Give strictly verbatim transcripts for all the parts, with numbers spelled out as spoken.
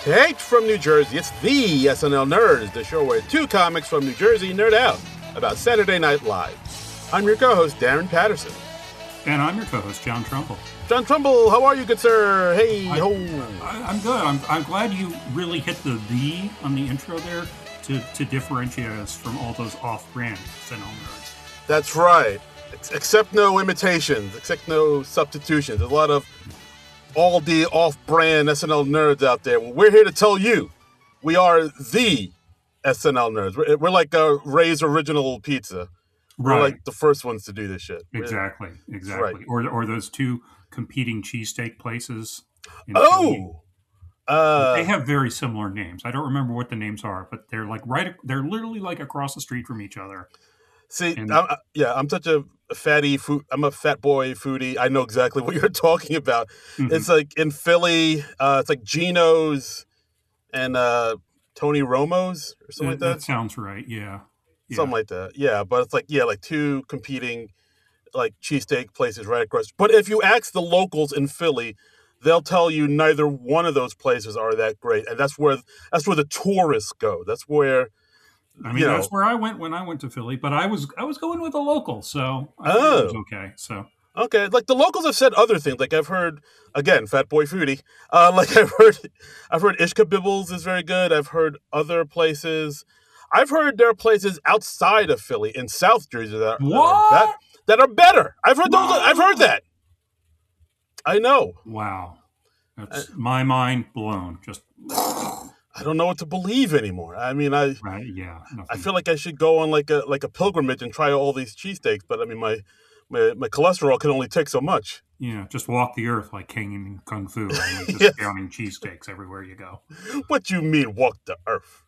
Taped from New Jersey, it's the S N L Nerds, the show where two comics from New Jersey nerd out about Saturday Night Live. I'm your co-host, Darren Patterson. And I'm your co-host, John Trumbull. John Trumbull, how are you, good sir? Hey, I, ho. I, I'm good. I'm, I'm glad you really hit the "the" on the intro there to, to differentiate us from all those off-brand S N L nerds. That's right. Ex- except no imitations, except no substitutions. There's a lot of all the off-brand S N L nerds out there. Well, we're here to tell you we are the S N L nerds. We're, we're like a Ray's Original Pizza. We're Right. like the first ones to do this shit. Exactly, exactly. Right. Or or those two competing cheesesteak places. In Philly. Oh! Uh, They have very similar names. I don't remember what the names are, but they're like right. They're literally like across the street from each other. see, and- I'm, yeah, I'm such a fatty food. I'm a fat boy foodie. I know exactly what you're talking about. Mhm. It's like in Philly, uh, it's like Gino's and uh, Tony Romo's or something like that. that sounds right. Yeah. Yeah. Something like that. Yeah, but it's like, yeah, like two competing like cheesesteak places right across. But if you ask the locals in Philly, they'll tell you neither one of those places are that great. And that's where that's where the tourists go. That's where I mean, you know, that's where I went when I went to Philly, but I was I was going with a local, so I Oh. it was okay. So okay, like the locals have said other things. Like I've heard again, Fat Boy Foodie. Uh, like I've heard, I've heard Ishka Bibbles is very good. I've heard other places. I've heard there are places outside of Philly in South Jersey that are, that are, What? that, that are better. I've heard those. What? I've heard that. I know. wow, that's my mind blown. Just I don't know what to believe anymore. I mean, I right, yeah. I nothing. feel like I should go on like a like a pilgrimage and try all these cheesesteaks. But I mean, my my my cholesterol can only take so much. Yeah, just walk the earth like King in Kung Fu, and just Yes. downing cheesesteaks everywhere you go. What you mean, walk the earth?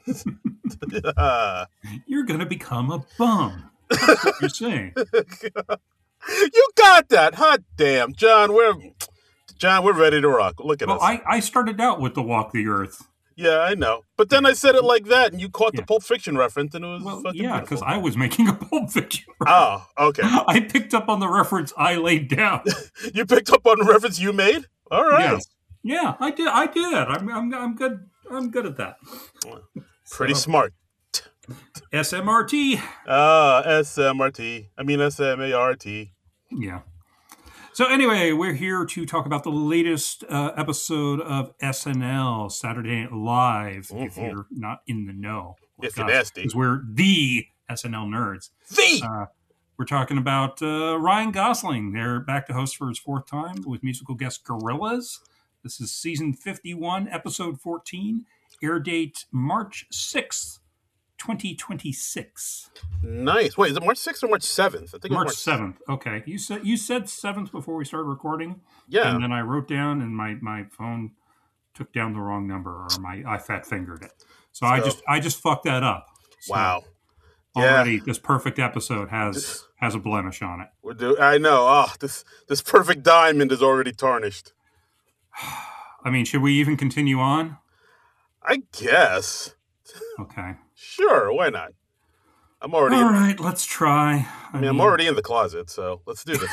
You're gonna become a bum. That's what you're saying. You got that, hot damn, John. We're John. We're ready to rock. Look at Well, us. I, I started out with the walk the earth. Yeah, I know. But then I said it like that, and you caught the Yeah. Pulp Fiction reference, and it was Well, fucking yeah, because beautiful. I was making a Pulp Fiction. Oh, okay. I picked up on the reference I laid down. You picked up on the reference you made. All right. Yes. Yeah, I did. I did. I'm, I'm, I'm good. I'm good at that. Pretty So, smart. S M R T. Ah, S M R T. I mean S M A R T. Yeah. So anyway, we're here to talk about the latest uh, episode of S N L, Saturday Night Live, if Mhm. you're not in the know. If you're nasty. Because we're the S N L nerds. The Uh, we're talking about uh, Ryan Gosling. They're back to host for his fourth time with musical guest Gorillaz. This is season fifty-one, episode fourteen. Air date March sixth, twenty twenty-six. nice. Wait, is it March sixth or March seventh? I think it was March March seventh. Okay. You said you said seventh before we started recording. Yeah. And then I wrote down and my, my phone took down the wrong number, or my I fat fingered it. So, I So- just I just fucked that up. So Wow. Yeah. Already this perfect episode has has a blemish on it. We're do- I know. Oh, this this perfect diamond is already tarnished. I mean, should we even continue on? I guess. Okay. Sure, why not? I'm already All in, right, let's try. I mean, I'm already in the closet, so let's do this.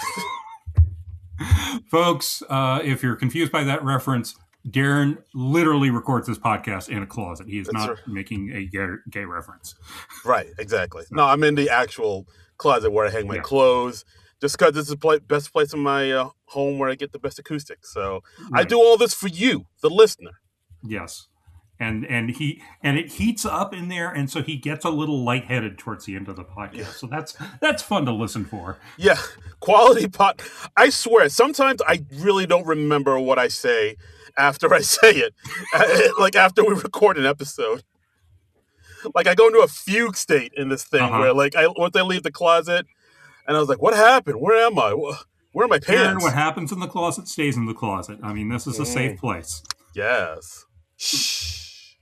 Folks, uh, if you're confused by that reference, Darren literally records this podcast in a closet. He is That's not right. making a gay, gay reference. Right, exactly. No, I'm in the actual closet where I hang my Yeah. clothes. Just because this is the pla- best place in my uh, home where I get the best acoustics. So I Right. do all this for you, the listener. Yes. And and he and it heats up in there, and so he gets a little lightheaded towards the end of the podcast. So that's that's fun to listen for. Yeah, quality pot. I swear, sometimes I really don't remember what I say after I say it. Uh, like after we record an episode. Like I go into a fugue state in this thing Uh-huh. where like I once I leave the closet and I was like, what happened? Where am I? Wh- Where are my Darren, pants? what happens in the closet stays in the closet. I mean, this is a Mm. safe place. Yes. Shh.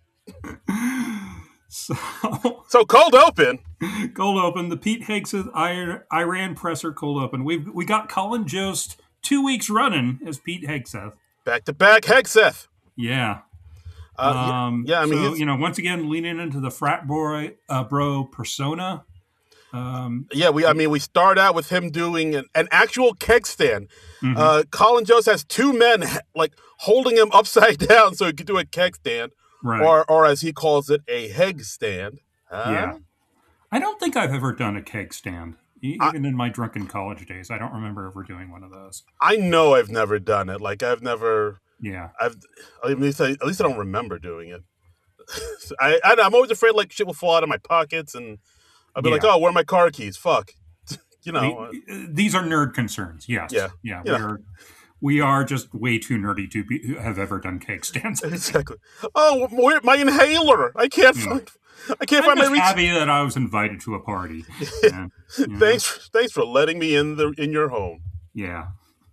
So, So cold open. cold open, the Pete Hegseth Ir- Iran presser cold open. We we got Colin Jost two weeks running as Pete Hegseth. Back to back Hegseth. Yeah. Uh, yeah, um, yeah, I mean, so, he's- you know, once again, leaning into the frat boy uh, bro persona. Um, Yeah, we. I mean, we start out with him doing an, an actual keg stand. mhm. Uh, Colin Jost has two men like holding him upside down so he could do a keg stand, Right. or or as he calls it, a heg stand. Huh? Yeah. I don't think I've ever done a keg stand. E- I- Even in my drunken college days, I don't remember ever doing one of those. I know I've never done it. Like I've never. Yeah. I've at least I, at least I don't remember doing it. I, I I'm always afraid like shit will fall out of my pockets and I'll be Yeah. like, oh, where are my car keys? Fuck, you know. The- these are nerd concerns. Yes. Yeah. Yeah. Yeah. We are. We are just way too nerdy to be, have ever done keg stands. Exactly. Oh, where, my inhaler! I can't Yeah. find. I can't I'm find my just reach. happy that I was invited to a party. And, you know, Thanks, thanks for letting me in the in your home. Yeah.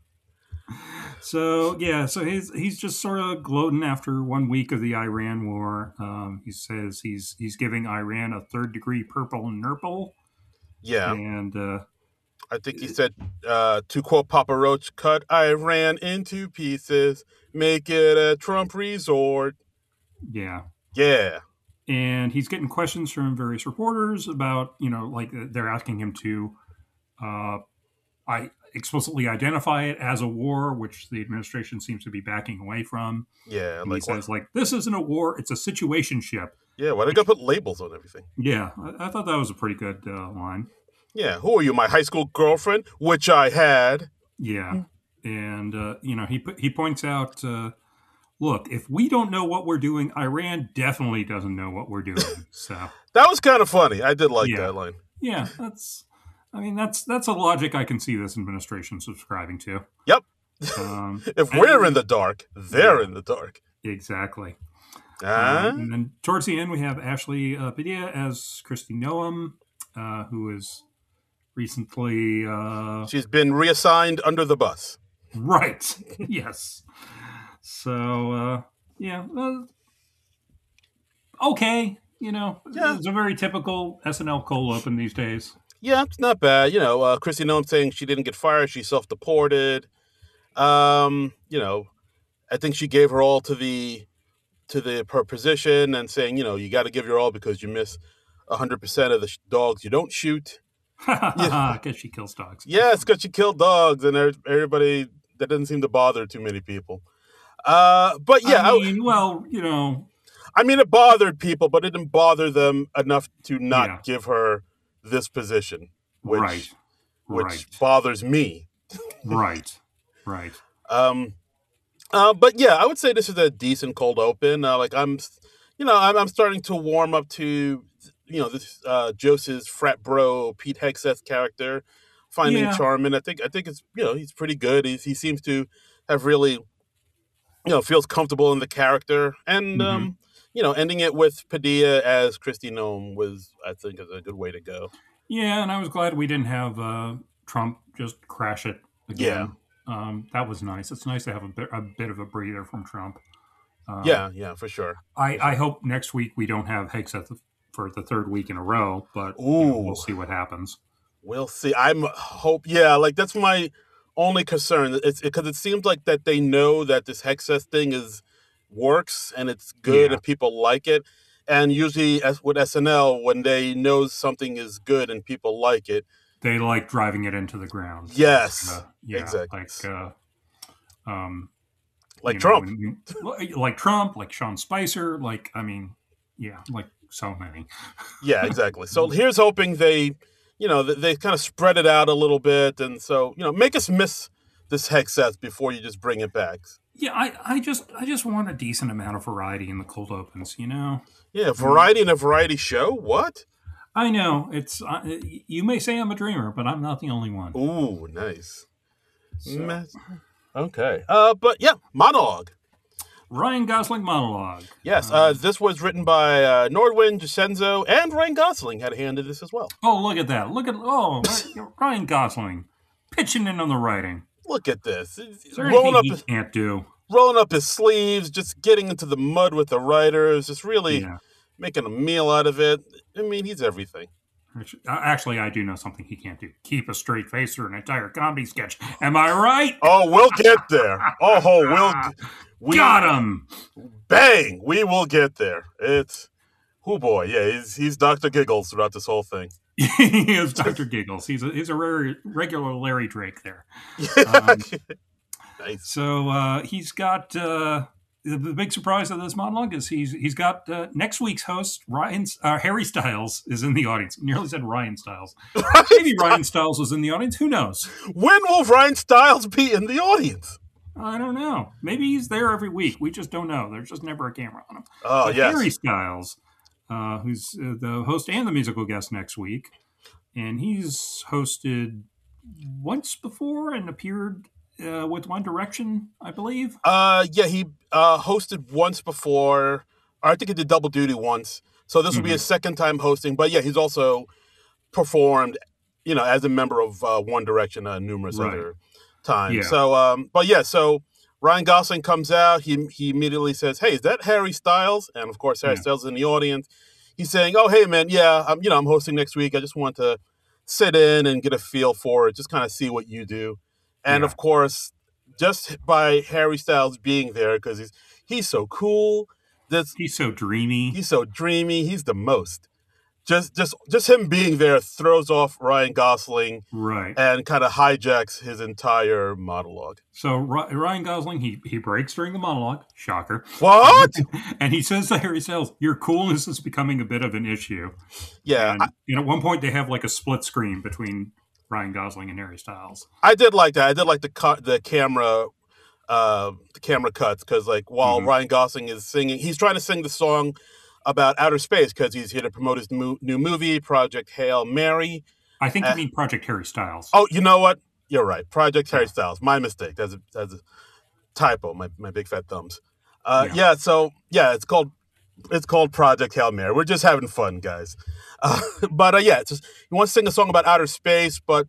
So yeah, so he's he's just sort of gloating after one week of the Iran war. Um, he says he's he's giving Iran a third degree purple and nurple, Yeah, and uh, I think he said uh, to quote Papa Roach, "Cut Iran into pieces, make it a Trump resort." yeah, Yeah, and he's getting questions from various reporters about, you know, like they're asking him to uh, I explicitly identify it as a war, which the administration seems to be backing away from. yeah. And Like, he says, like, this isn't a war; it's a situationship. yeah. Why they gotta put labels on everything? Yeah, I, I thought that was a pretty good uh, line. Yeah. Who are you, my high school girlfriend? Which I had. Yeah, and uh, you know, he he points out, uh, look, if we don't know what we're doing, Iran definitely doesn't know what we're doing. So That was kind of funny. I did like Yeah. that line. yeah, that's. I mean, that's that's a logic I can see this administration subscribing to. Yep. Um, If we're in the dark, they're in the dark. exactly. Ah. Um, and then towards the end, we have Ashley uh, Padilla as Christy Noam, uh, who is recently uh, She's been reassigned under the bus. right. Yes. So uh, yeah, uh, okay. You know, Yeah. it's a very typical S N L cold open these days. Yeah, it's not bad. You know, uh, Christy Noam saying she didn't get fired, she self-deported. Um, you know, I think she gave her all to the to the her position and saying, you know, you got to give your all because you miss one hundred percent of the sh- dogs you don't shoot. I guess she kills dogs. Yeah, it's because she killed dogs and er- everybody, that doesn't seem to bother too many people. Uh, but yeah, I I, mean, well, you know, I mean, it bothered people, but it didn't bother them enough to not Yeah. give her this position, which, right, which right, bothers me. right, right. Um, uh, but yeah, I would say this is a decent cold open. Uh, like I'm, you know, I'm, I'm starting to warm up to, you know, this uh, Joseph's frat bro Pete Hegseth character, finding Yeah. charming. I think I think it's, you know, he's pretty good. He's, he seems to have really, you know, feels comfortable in the character, and Mhm. um, you know, ending it with Padilla as Christy Noam was, I think, is a good way to go. Yeah, and I was glad we didn't have uh, Trump just crash it again. Um, that was nice. It's nice to have a bit, a bit of a breather from Trump. Um, Yeah, yeah, for sure. I, I hope next week we don't have Hegseth for the third week in a row, but you know, Ooh. we'll see what happens. We'll see. I'm hope. Yeah, like that's my only concern. It's because it seems like that they know that this Hegseth thing is works and it's good Yeah. and people like it. And usually, as with S N L, when they know something is good and people like it, They like driving it into the ground. yes, Uh, yeah, exactly. like uh, um, like you know, Trump. when you- like Trump, like Sean Spicer, like I mean, yeah, like so many. Yeah, exactly. So here's hoping they, you know, they, they kind of spread it out a little bit, and so you know, make us miss this Hegseth before you just bring it back. Yeah, I, I just I just want a decent amount of variety in the cold opens, you know. Yeah, variety in a variety show. What? I know it's uh, you may say I'm a dreamer, but I'm not the only one. Ooh, nice. So, Meh. Okay. Uh, but yeah, monologue. Ryan Gosling monologue. Yes, uh, this was written by uh, Nordwin, Jacenzo, and Ryan Gosling had a hand in this as well. Oh, look at that! Look at oh Ryan Gosling pitching in on the writing. Look at this. Is there Rolling anything up, he his, can't do? rolling up his sleeves, just getting into the mud with the writers, just really Yeah. making a meal out of it. I mean, he's everything. Actually, actually, I do know something he can't do. Keep a straight face through an entire comedy sketch. Am I right? Oh, we'll get there. Oh, we'll we Got him. bang. We will get there. It's oh boy, yeah. He's he's Doctor Giggles throughout this whole thing. He is Doctor Giggles. He's a he's a rare, regular Larry Drake there. Yeah. Um, Nice. so uh, he's got uh, the, the big surprise of this monologue is he's he's got uh, next week's host Ryan uh, Harry Styles is in the audience. I nearly said Ryan Styles. Maybe Ryan Styles was in the audience. Who knows? When will Ryan Styles be in the audience? I don't know. Maybe he's there every week. We just don't know. There's just never a camera on him. Oh, but yes. Harry Styles, uh, who's uh, the host and the musical guest next week, and he's hosted once before and appeared uh, with One Direction, I believe. Uh, yeah, he uh, hosted once before. I think he did double duty once. So this will Mhm. be his second time hosting. But yeah, he's also performed, you know, as a member of uh, One Direction uh, numerous Right. other times. Yeah. So, um, but yeah, so Ryan Gosling comes out. He he immediately says, "Hey, is that Harry Styles?" And of course, Harry Yeah. Styles is in the audience. He's saying, "Oh, hey, man, yeah, I'm, you know, I'm hosting next week. I just want to sit in and get a feel for it, just kind of see what you do." And Yeah. of course, just by Harry Styles being there, because he's he's so cool. This He's so dreamy. he's so dreamy. He's the most. Just just just him being there throws off Ryan Gosling Right. and kind of hijacks his entire monologue. So Ry- Ryan Gosling, he he breaks during the monologue. Shocker. What? And he says to Harry Styles, "Your coolness is becoming a bit of an issue." Yeah, And, I, and at one point, they have like a split screen between Ryan Gosling and Harry Styles. I did like that. I did like the cut, the camera, uh, the camera cuts because like while Mhm. Ryan Gosling is singing, he's trying to sing the song about outer space because he's here to promote his mo- new movie, Project Hail Mary. I think Uh, you mean Project Harry Styles. Oh, you know what? You're right. Project Harry Yeah. Styles. My mistake. That's a, that's a typo. My my big fat thumbs. Uh, Yeah. yeah. So yeah, it's called it's called Project Hail Mary. We're just having fun, guys. Uh, but uh, yeah, it's just, he wants to sing a song about outer space, but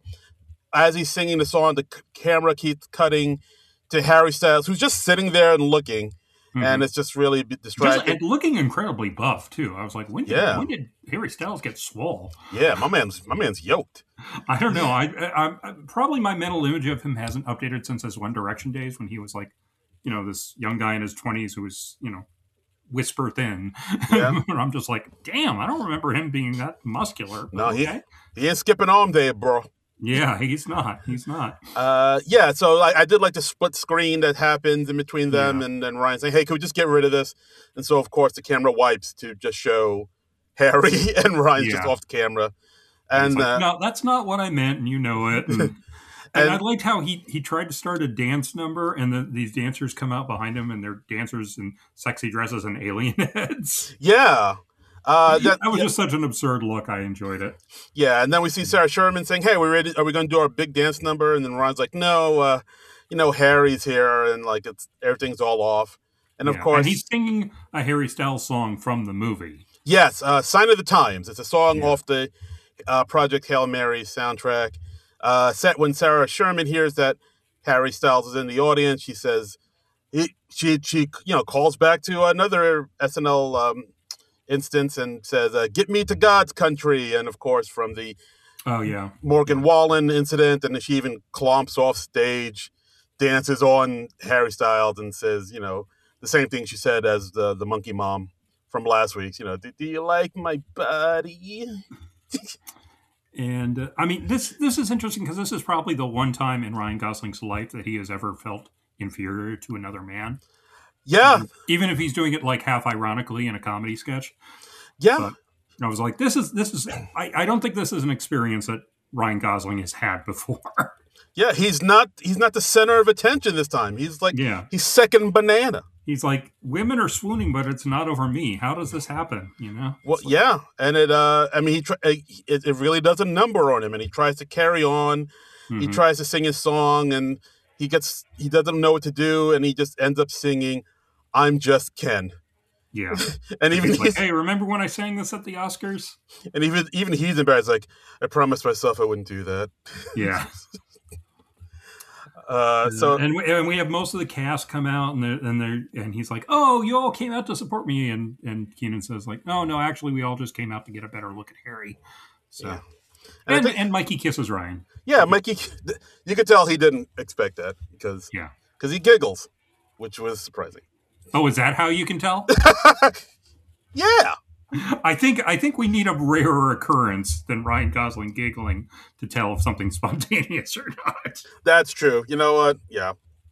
as he's singing the song, the c- camera keeps cutting to Harry Styles, who's just sitting there and looking, Mhm. and it's just really b- Just, distracting. and looking incredibly buff too. I was like, when did Yeah. when did Harry Styles get swole? Yeah, my man's my man's yoked. I don't know. I, I, I probably my mental image of him hasn't updated since his One Direction days when he was like, you know, this young guy in his twenties who was, you know, whisper thin. Yeah. And I'm just like, damn, I don't remember him being that muscular. No, he okay. he ain't skipping arm day, bro. Yeah, he's not. He's not. Uh, yeah, so I, I did like the split screen that happens in between them, Yeah. and then Ryan saying, "Hey, can we just get rid of this?" And so, of course, the camera wipes to just show Harry and Ryan's just Yeah. off the camera, And it's and like, uh, no, that's not what I meant, and you know it. And, and, And- I liked how he he tried to start a dance number, and the, these dancers come out behind him, and they're dancers in sexy dresses and alien heads. yeah, uh, that, That was yeah, just such an absurd look. I enjoyed it. yeah, and then we see Sarah Sherman saying, "Hey, we ready? Are we going to do our big dance number?" And then Ryan's like, "No, uh, you know, Harry's here, and like it's everything's all off." And of Yeah. course, and he's singing a Harry Styles song from the movie. yes, uh, "Sign of the Times." It's a song Yeah. off the uh, Project Hail Mary soundtrack. Uh, set when Sarah Sherman hears that Harry Styles is in the audience, she says, he, she she you know calls back to another S N L um, instance and says, uh, "Get me to God's country." And of course, from the Oh yeah, Morgan Wallen incident, and she even clomps off stage, dances on Harry Styles, and says, you know, the same thing she said as the the monkey mom from last week. You know, do, do you like my body? and uh, I mean this this is interesting because this is probably the one time in Ryan Gosling's life that he has ever felt inferior to another man, Yeah, even if he's doing it like half ironically in a comedy sketch. yeah. But I was like, this is this is. I, I don't think this is an experience that Ryan Gosling has had before. Yeah, he's not he's not the center of attention this time. He's like Yeah. he's second banana. He's like, women are swooning, but it's not over me. How does this happen? You know? Well, It's like- yeah, and it uh I mean he tr- it, it really does a number on him, and he tries to carry on. He Mhm. tries to sing his song, and he gets he doesn't know what to do, and he just ends up singing "I'm Just Ken." Yeah. And even He's like, he's, hey, remember when I sang this at the Oscars? and even even he's embarrassed. Like, I promised myself I wouldn't do that. Yeah. Uh, so and we, and we have most of the cast come out, and they're, and they're and he's like, "Oh, you all came out to support me," and and Keenan says like, "No, no, actually, we all just came out to get a better look at Harry." So, Yeah. And I and, think- and Mikey kisses Ryan. yeah, Mikey, you could tell he didn't expect that because Yeah. because he giggles, which was surprising. Oh, is that how you can tell? Yeah, I think I think we need a rarer occurrence than Ryan Gosling giggling to tell if something's spontaneous or not. That's true. You know what? Yeah.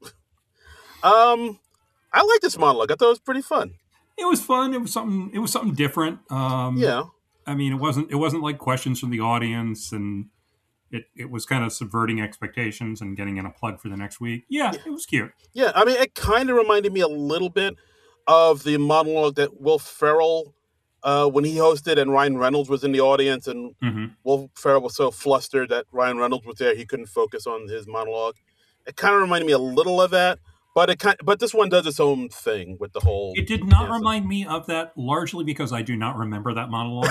Um, I like this monologue. I thought it was pretty fun. It was fun. It was something. It was something different. Um, Yeah. I mean, it wasn't. It wasn't like questions from the audience, and it it was kind of subverting expectations and getting in a plug for the next week. Yeah, it was cute. Yeah. I mean, it kind of reminded me a little bit of the monologue that Will Ferrell, uh, when he hosted and Ryan Reynolds was in the audience, and hmm Will Ferrell was so flustered that Ryan Reynolds was there, he couldn't focus on his monologue. It kind of reminded me a little of that, but it kind, but this one does its own thing with the whole. It did not Yeah, so- remind me of that, largely because I do not remember that monologue.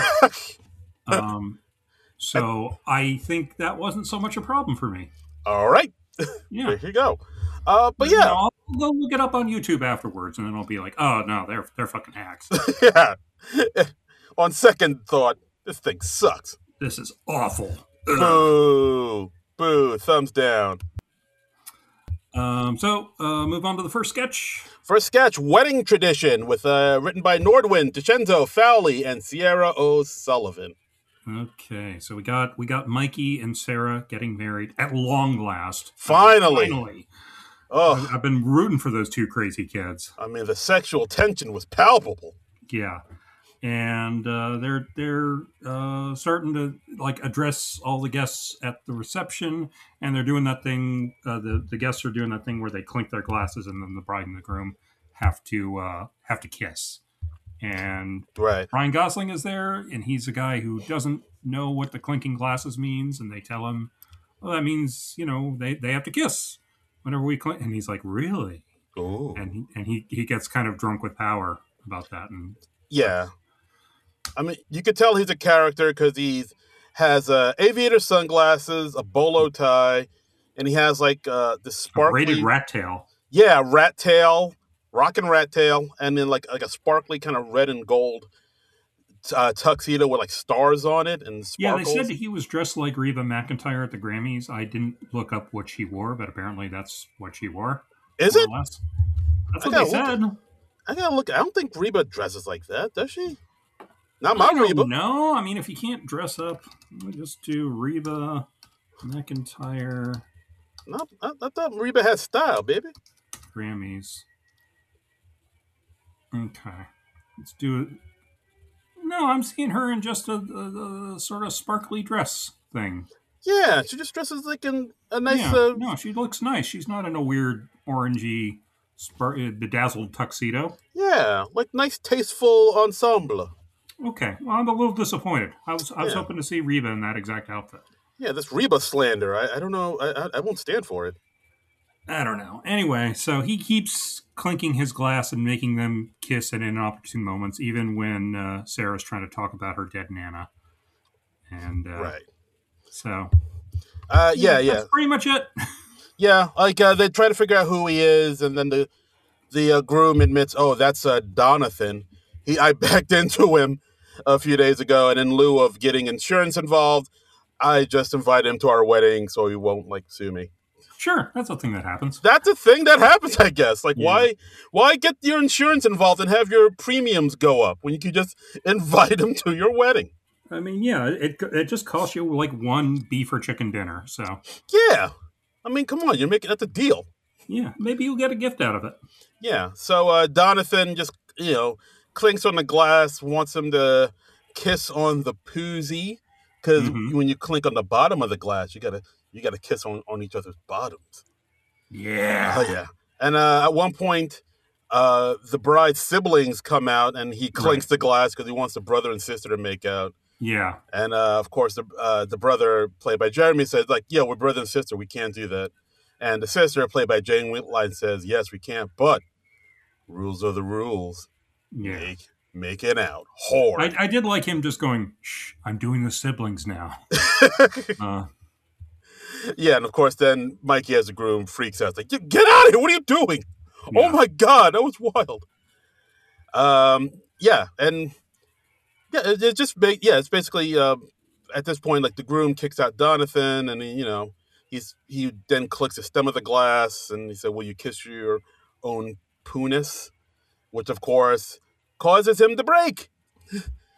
um, so I think that wasn't so much a problem for me. All right, Yeah. there you go. Uh, but You yeah, know, I'll go look it up on YouTube afterwards, and then I'll be like, "Oh no, they're they're fucking hacks. yeah. On second thought, this thing sucks. This is awful." Ugh. Boo, boo, thumbs down. Um, so uh, move on to the first sketch. First sketch, Wedding Tradition, with uh, written by Nordwin, DiCenzo, Fowley, and Sierra O'Sullivan. Okay, so we got we got Mikey and Sarah getting married at long last. Finally. Finally. Oh, I've been rooting for those two crazy kids. I mean, the sexual tension was palpable. Yeah, and uh, they're they're uh, starting to like address all the guests at the reception, and they're doing that thing. Uh, the the guests are doing that thing where they clink their glasses, and then the bride and the groom have to uh, have to kiss. And Right. Ryan Gosling is there, and he's a guy who doesn't know what the clinking glasses means, and they tell him, "Well, that means you know they, they have to kiss whenever we clink." And he's like, "Really?" Ooh. And he, and he he gets kind of drunk with power about that, and Yeah. I mean, you could tell he's a character because he has uh, aviator sunglasses, a bolo tie, and he has like uh, the a sparkly, braided rat tail. yeah, rat tail, rockin' rat tail, and then like like a sparkly kind of red and gold uh, tuxedo with like stars on it and Yeah, they sparkles. said he was dressed like Reba McEntire at the Grammys. I didn't look up what she wore, but apparently that's what she wore. Is more it? or less. That's I what they gotta look said. I gotta look. I don't think Reba dresses like that, does she? Not my I don't Reba. know. I mean, if you can't dress up, let me just do Reba McEntire No, I, I thought Reba had style, baby. Grammys. Okay, let's do it. No, I'm seeing her in just a, a, a sort of sparkly dress thing. Yeah, she just dresses like in a nice. yeah, Uh, no, she looks nice. She's not in a weird orangey, spar- uh, bedazzled tuxedo. Yeah, like nice, tasteful ensemble. Okay, well, I'm a little disappointed. I was I was Yeah. hoping to see Reba in that exact outfit. Yeah, this Reba slander. I, I don't know. I, I I won't stand for it. I don't know. Anyway, so he keeps clinking his glass and making them kiss at inopportune moments, even when uh, Sarah's trying to talk about her dead nana. And uh, Right. so, Uh, yeah, yeah, that's pretty much it. yeah. Like uh, they try to figure out who he is, and then the the uh, groom admits, "Oh, that's uh, Donathan. He I backed into him a few days ago, and in lieu of getting insurance involved, I just invited him to our wedding so he won't like sue me." Sure, that's a thing that happens. That's a thing that happens, I guess. Like, Yeah. why, why get your insurance involved and have your premiums go up when you could just invite him to your wedding? I mean, yeah, it it just costs you like one beef or chicken dinner. So, Yeah, I mean, come on, you're making that's a deal. yeah, maybe you'll get a gift out of it. Yeah. So uh, Donathan just you know clinks on the glass, wants him to kiss on the poozy because Mhm. when you clink on the bottom of the glass, you gotta you gotta kiss on, on each other's bottoms. Yeah. Oh yeah. And uh, at one point, uh, the bride's siblings come out, and he clinks the glass because he wants the brother and sister to make out. Yeah. And uh, of course, the uh, the brother, played by Jeremy, says like, "Yeah, we're brother and sister. We can't do that." And the sister, played by Jane Whitline, says, "Yes, we can, but rules are the rules. Yeah. Make make it out, whore." I, I did like him just going, shh, I'm doing the siblings now. uh, Yeah, and of course, then Mikey, as a groom, freaks out. It's like, "Get get out of here! What are you doing? Yeah. Oh my God, that was wild." Um, yeah, and yeah, it, it just ba- yeah, it's basically uh, at this point, like the groom kicks out Donathan, and he, you know, he's he then clicks the stem of the glass, and he said, "Will you kiss your own punis?" Which of course causes him to break.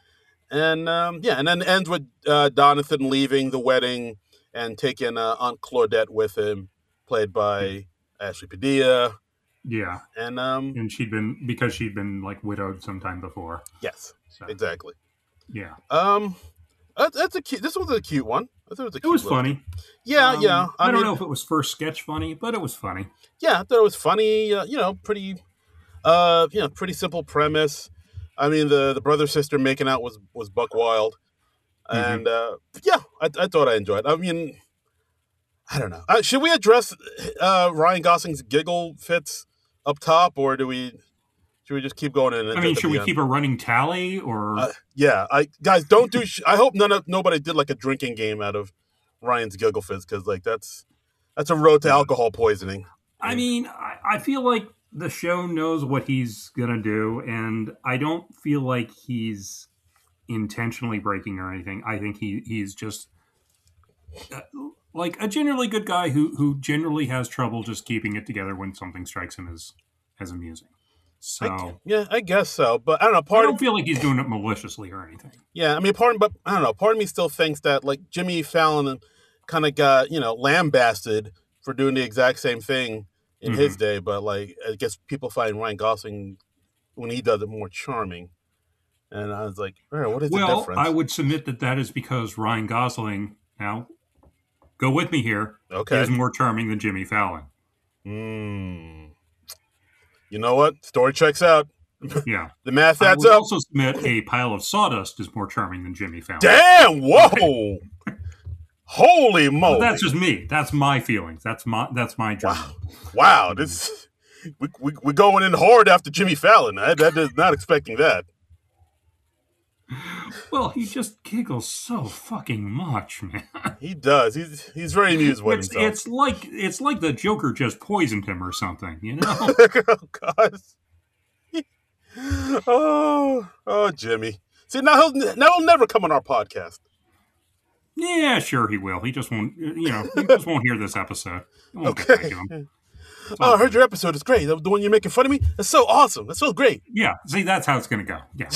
And um, yeah, and then ends with uh, Donathan leaving the wedding and taking uh, Aunt Claudette with him, played by Ashley Padilla. Yeah, and um, and she'd been because she'd been like widowed sometime before. Yes, so, exactly. Yeah, um, that, that's a cute. This was a cute one. I thought it was a cute. It was funny. Yeah, um, yeah. I, I don't mean, know if it was first sketch funny, but it was funny. Yeah, I thought it was funny. Uh, you know, pretty. Uh, you know, pretty simple premise. I mean, the the brother sister making out was was buck wild, and mm-hmm. uh, yeah, I, I thought I enjoyed. I mean, I don't know. Uh, should we address uh, Ryan Gosling's giggle fits up top, or do we? Should we just keep going in? I mean, should we end? keep a running tally, or uh, yeah, I guys don't do. Sh- I hope none of nobody did like a drinking game out of Ryan's giggle fits, because like that's that's a road to yeah. alcohol poisoning. I mean, I, I feel like the show knows what he's gonna do, and I don't feel like he's intentionally breaking or anything. I think he he's just uh, like a generally good guy who who generally has trouble just keeping it together when something strikes him as as amusing. So I, yeah, I guess so, but I don't know. Part I don't of, feel like he's doing it maliciously or anything. Yeah, I mean, part, but I don't know. Part of me still thinks that like Jimmy Fallon kind of got you know lambasted for doing the exact same thing in mm-hmm. his day, but like I guess people find Ryan Gosling when he does it more charming. And I was like, all right, what is well, the difference? Well, I would submit that that is because Ryan Gosling, now, go with me here, okay. is more charming than Jimmy Fallon. Hmm. You know what? Story checks out. Yeah. The math adds I would up. also submit a pile of sawdust is more charming than Jimmy Fallon. Damn! Whoa! Holy moly! But that's just me. That's my feelings. That's my that's my journey. Wow! Wow! This we we we're going in hard after Jimmy Fallon. I, I was not expecting that. Well, he just giggles so fucking much, man. He does. He's he's very amused with it's, himself. It's like it's like the Joker just poisoned him or something, you know? Oh God! oh, oh, Jimmy. See, now he'll now he'll never come on our podcast. Yeah, sure he will. He just won't. You know, he just won't hear this episode. It won't okay. get back to him. Oh, I heard your episode is great. The one you're making fun of me. That's so awesome. That's so great. Yeah. See, that's how it's going to go. Yeah.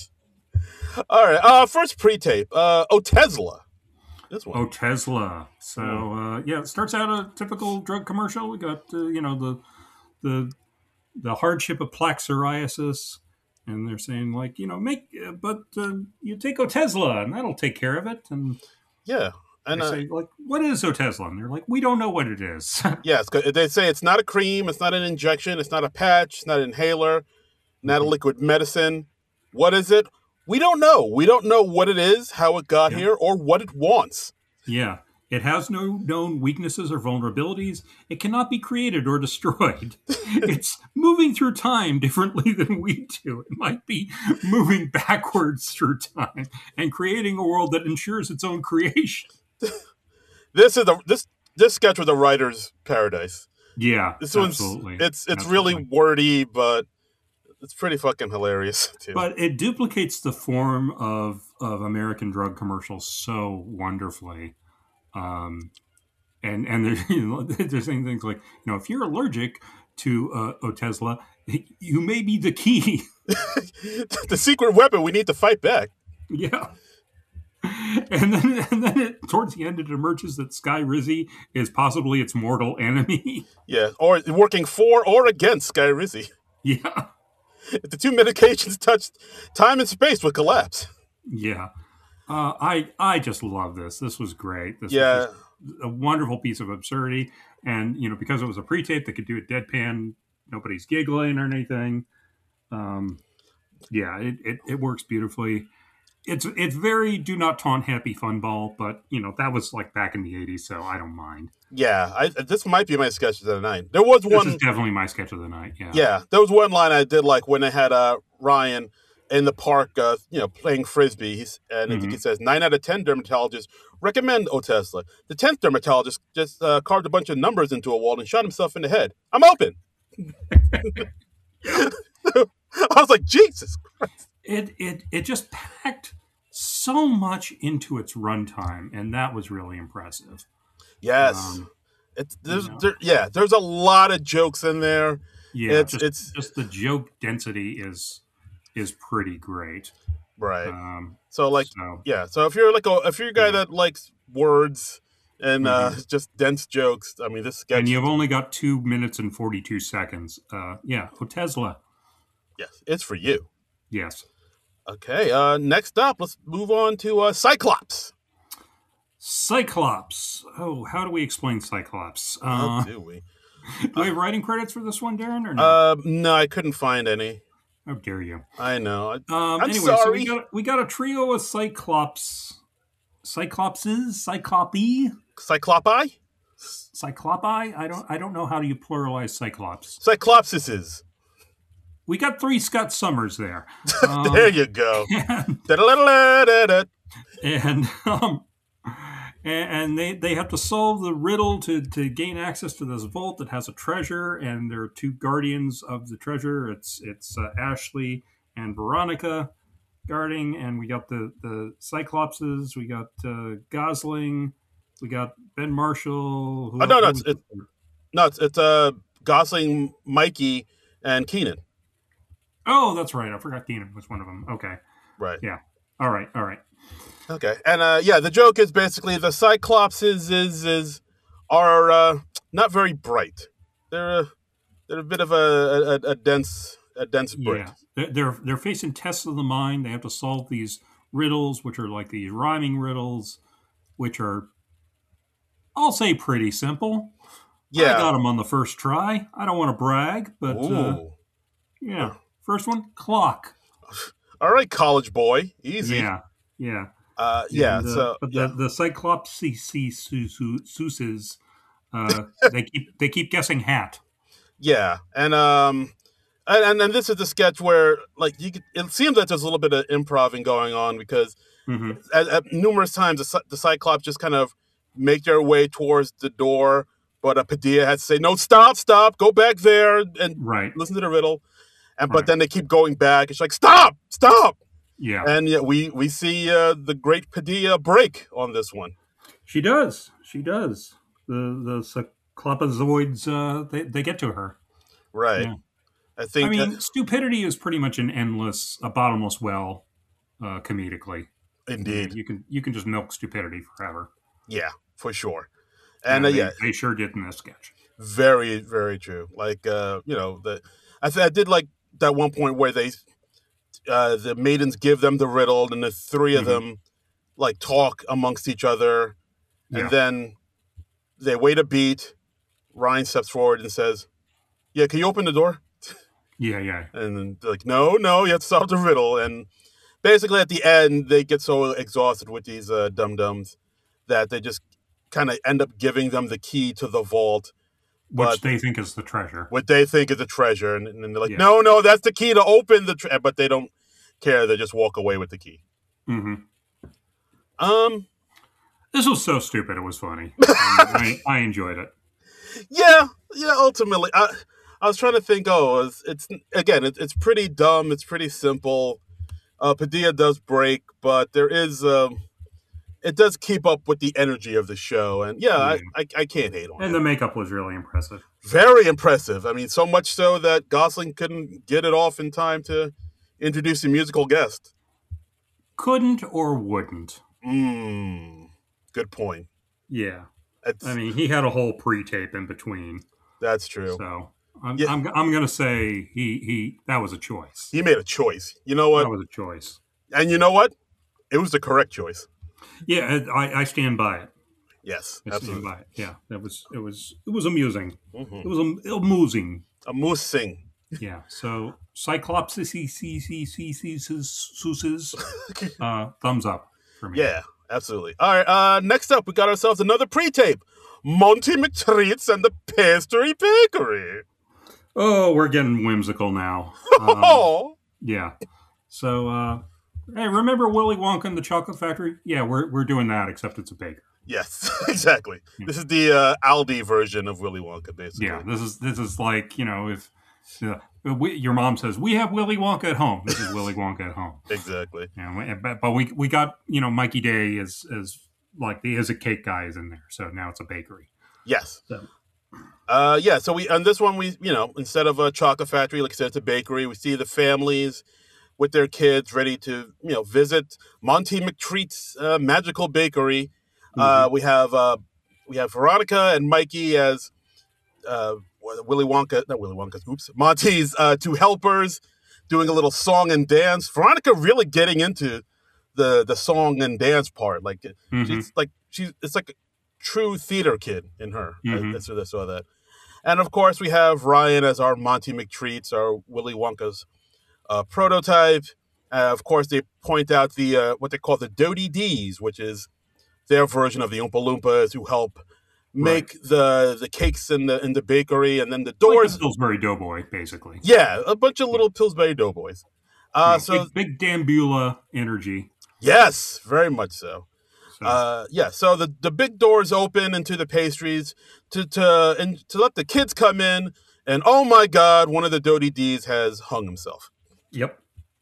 All right. Uh, first pre-tape. Uh, Otezla. This one. Otezla. So uh, yeah, it starts out a typical drug commercial. We got uh, you know the the the hardship of plaque psoriasis, and they're saying like you know make uh, but uh, you take Otezla and that'll take care of it. And yeah, and they uh, say like what is Otezla? And they're like we don't know what it is. Yes, they say it's not a cream, it's not an injection, it's not a patch, it's not an inhaler, not a liquid medicine. What is it? We don't know. We don't know what it is, how it got yeah. here, or what it wants. Yeah. It has no known weaknesses or vulnerabilities. It cannot be created or destroyed. It's moving through time differently than we do. It might be moving backwards through time and creating a world that ensures its own creation. This is a this this sketch was a writer's paradise. Yeah, this absolutely. One's, it's it's absolutely. really wordy, but it's pretty fucking hilarious too. But it duplicates the form of, of American drug commercials so wonderfully. Um, and and they're, you know, they're saying things like, you know, if you're allergic to uh, Otezla, you may be the key. The secret weapon we need to fight back. Yeah. And then, and then it, towards the end, it emerges that Sky Rizzy is possibly its mortal enemy. Yeah, or working for or against Sky Rizzy. Yeah. If the two medications touched, time and space would collapse. Yeah. Uh, I I just love this. This was great. This yeah. was just a wonderful piece of absurdity. And, you know, because it was a pre-tape, they could do it deadpan. Nobody's giggling or anything. Um, yeah, it, it, it works beautifully. It's it's very do not taunt happy fun ball, but, you know, that was like back in the eighties, so I don't mind. Yeah, I, this might be my sketch of the night. There was one. This is definitely my sketch of the night. Yeah, yeah. There was one line I did like when they had uh, Ryan in the park, uh, you know, playing frisbee. He's, and mm-hmm. I think he says nine out of ten dermatologists recommend Otezla. The tenth dermatologist just uh, carved a bunch of numbers into a wall and shot himself in the head. I'm open. I was like, Jesus Christ. It it it just packed so much into its runtime, and that was really impressive. Yes, um, it's there's you know. there, yeah. There's a lot of jokes in there. Yeah, it's just, it's just the joke density is is pretty great. Right. Um, so like, so, yeah. So if you're like a if you're a guy yeah. that likes words and uh, Mhm. just dense jokes, I mean, this sketch. And you've only got two minutes and forty-two seconds. Uh, yeah, Otezla. Yes, it's for you. Yes. Okay. Uh, next up, let's move on to uh, Cyclops. Cyclops. Oh, how do we explain Cyclops? How Uh, do we? do we have writing credits for this one, Darren, or no? Uh, no, I couldn't find any. How dare you? I know. I, Um, I'm anyway, so we sorry. got we got a trio of Cyclops, Cyclopses, Cyclopi, Cyclopi? Cyclopi. I don't I don't know how do you pluralize Cyclops. Cyclopsises. We got three Scott Summers there. Um, There you go. and Da-da-da-da-da-da. and, um, and and they they have to solve the riddle to to gain access to this vault that has a treasure. And there are two guardians of the treasure. It's it's uh, Ashley and Veronica guarding, and we got the the Cyclopses. We got uh, Gosling. We got Ben Marshall. Who, Oh, no, no, who it's, was it, no, it's, it's uh, Gosling, Mikey, and Keenan. Oh, that's right. I forgot Keenan was one of them. Okay. Right. Yeah. All right. All right. Okay. And uh, yeah, the joke is basically the Cyclopses is is are uh, not very bright. They're a, they're a bit of a, a, a dense a dense brick. Yeah. They're, they're they're facing tests of the mind. They have to solve these riddles, which are like these rhyming riddles, which are, I'll say, pretty simple. Yeah. I got them on the first try. I don't want to brag, but uh, Ooh. yeah. First one, clock. All right, college boy. Easy. Yeah. Yeah. Uh, yeah. And, uh, so but yeah. the the Cyclopses, uh, they keep they keep guessing hat. Yeah, and um, and, and and this is the sketch where like you could, it seems that there's a little bit of improving going on because Mm-hmm. at, at numerous times the, Cy- the Cyclops just kind of make their way towards the door, but uh, Padilla has to say, "No, stop, stop, go back there and Right. listen to the riddle," and but Right. then they keep going back. It's like, "Stop, stop!" Yeah. And yeah, we we see uh, the great Padilla break on this one. She does. She does. The the Cyclopazoids, uh, they they get to her. Right. Yeah. I think. I mean, uh, stupidity is pretty much an endless, a bottomless well, uh, comedically. indeed. You can you can just milk stupidity forever. Yeah, for sure. And, And uh, they, yeah, they sure did in this sketch. very, very true. Like, uh, you know, the I, th- I did like that one point where they, uh, the maidens give them the riddle, and the three of Mhm. them like talk amongst each other, and Yeah. then they wait a beat. Ryan steps forward and says, "Yeah, can you open the door?" Yeah, yeah. And then they're like, "No, no, you have to solve the riddle." And basically, at the end, they get so exhausted with these uh, dum dums that they just kind of end up giving them the key to the vault, Which but they think is the treasure. what they think is a treasure, and, and they're like, Yeah. "No, no, that's the key to open the," tre-, but they don't care. They just walk away with the key. hmm Um, This was so stupid. It was funny. I, I, I enjoyed it. yeah, yeah. Ultimately, I, I was trying to think. Oh, it's, it's again, it, it's pretty dumb. It's pretty simple. Uh, Padilla does break, but there is, um, it does keep up with the energy of the show, and yeah, Yeah. I, I, I can't hate on And it. the makeup was really impressive. Very impressive. I mean, so much so that Gosling couldn't get it off in time to introduce a musical guest. Couldn't or wouldn't. Mm, good point. Yeah. That's, I mean, he had a whole pre-tape in between. that's true. So I'm, Yeah. I'm, I'm going to say he, he, that was a choice. He made a choice. You know what? That was a choice. And you know what? It was the correct choice. Yeah, I, I stand by it. Yes, I stand absolutely. by it. Yeah, that was it was it was amusing. Mm-hmm. It was am- amusing. A moose sing. Yeah. So Cyclops, uh, thumbs up for me. Yeah, absolutely. All right. Uh, next up, we got ourselves another pre-tape: Monty McTreats and the Pastry Bakery. Oh, we're getting whimsical now. Um, Oh, yeah. So, uh, hey, remember Willy Wonka and the Chocolate Factory? Yeah, we're we're doing that, except it's a baker. yes, exactly. Yeah. This is the uh, Aldi version of Willy Wonka, basically. Yeah, this is this is like, you know, if uh, we, your mom says we have Willy Wonka at home, this is Willy Wonka at home. Exactly. Yeah, we- but, but we we got, you know, Mikey Day is is like the is a cake guy is in there, so now it's a bakery. Yes. So. Uh, yeah. So we on this one we you know instead of a chocolate factory, like I said, it's a bakery. We see the families with their kids, ready to you know visit Monty McTreat's uh, magical bakery. Mm-hmm. Uh, we have uh, we have Veronica and Mikey as uh, Willy Wonka, not Willy Wonka, oops, Monty's uh, two helpers, doing a little song and dance. Veronica really getting into the the song and dance part, like Mm-hmm. she's like she's it's like a true theater kid in her. Mm-hmm. I, I saw I saw that. And of course, we have Ryan as our Monty McTreats, our Willy Wonka's uh, prototype. Uh, of course, they point out the uh, what they call the Doty D's, which is their version of the Oompa Loompas who help make Right. the the cakes in the in the bakery, and then the Like doors. the Pillsbury Doughboy, basically. Yeah, a bunch of little Pillsbury Doughboys. Uh, Yeah, so big, big Dambula energy. yes, very much so. So, Uh, yeah, so the, the big doors open into the pastries to to and to let the kids come in, and oh my God, one of the Doty D's has hung himself. yep.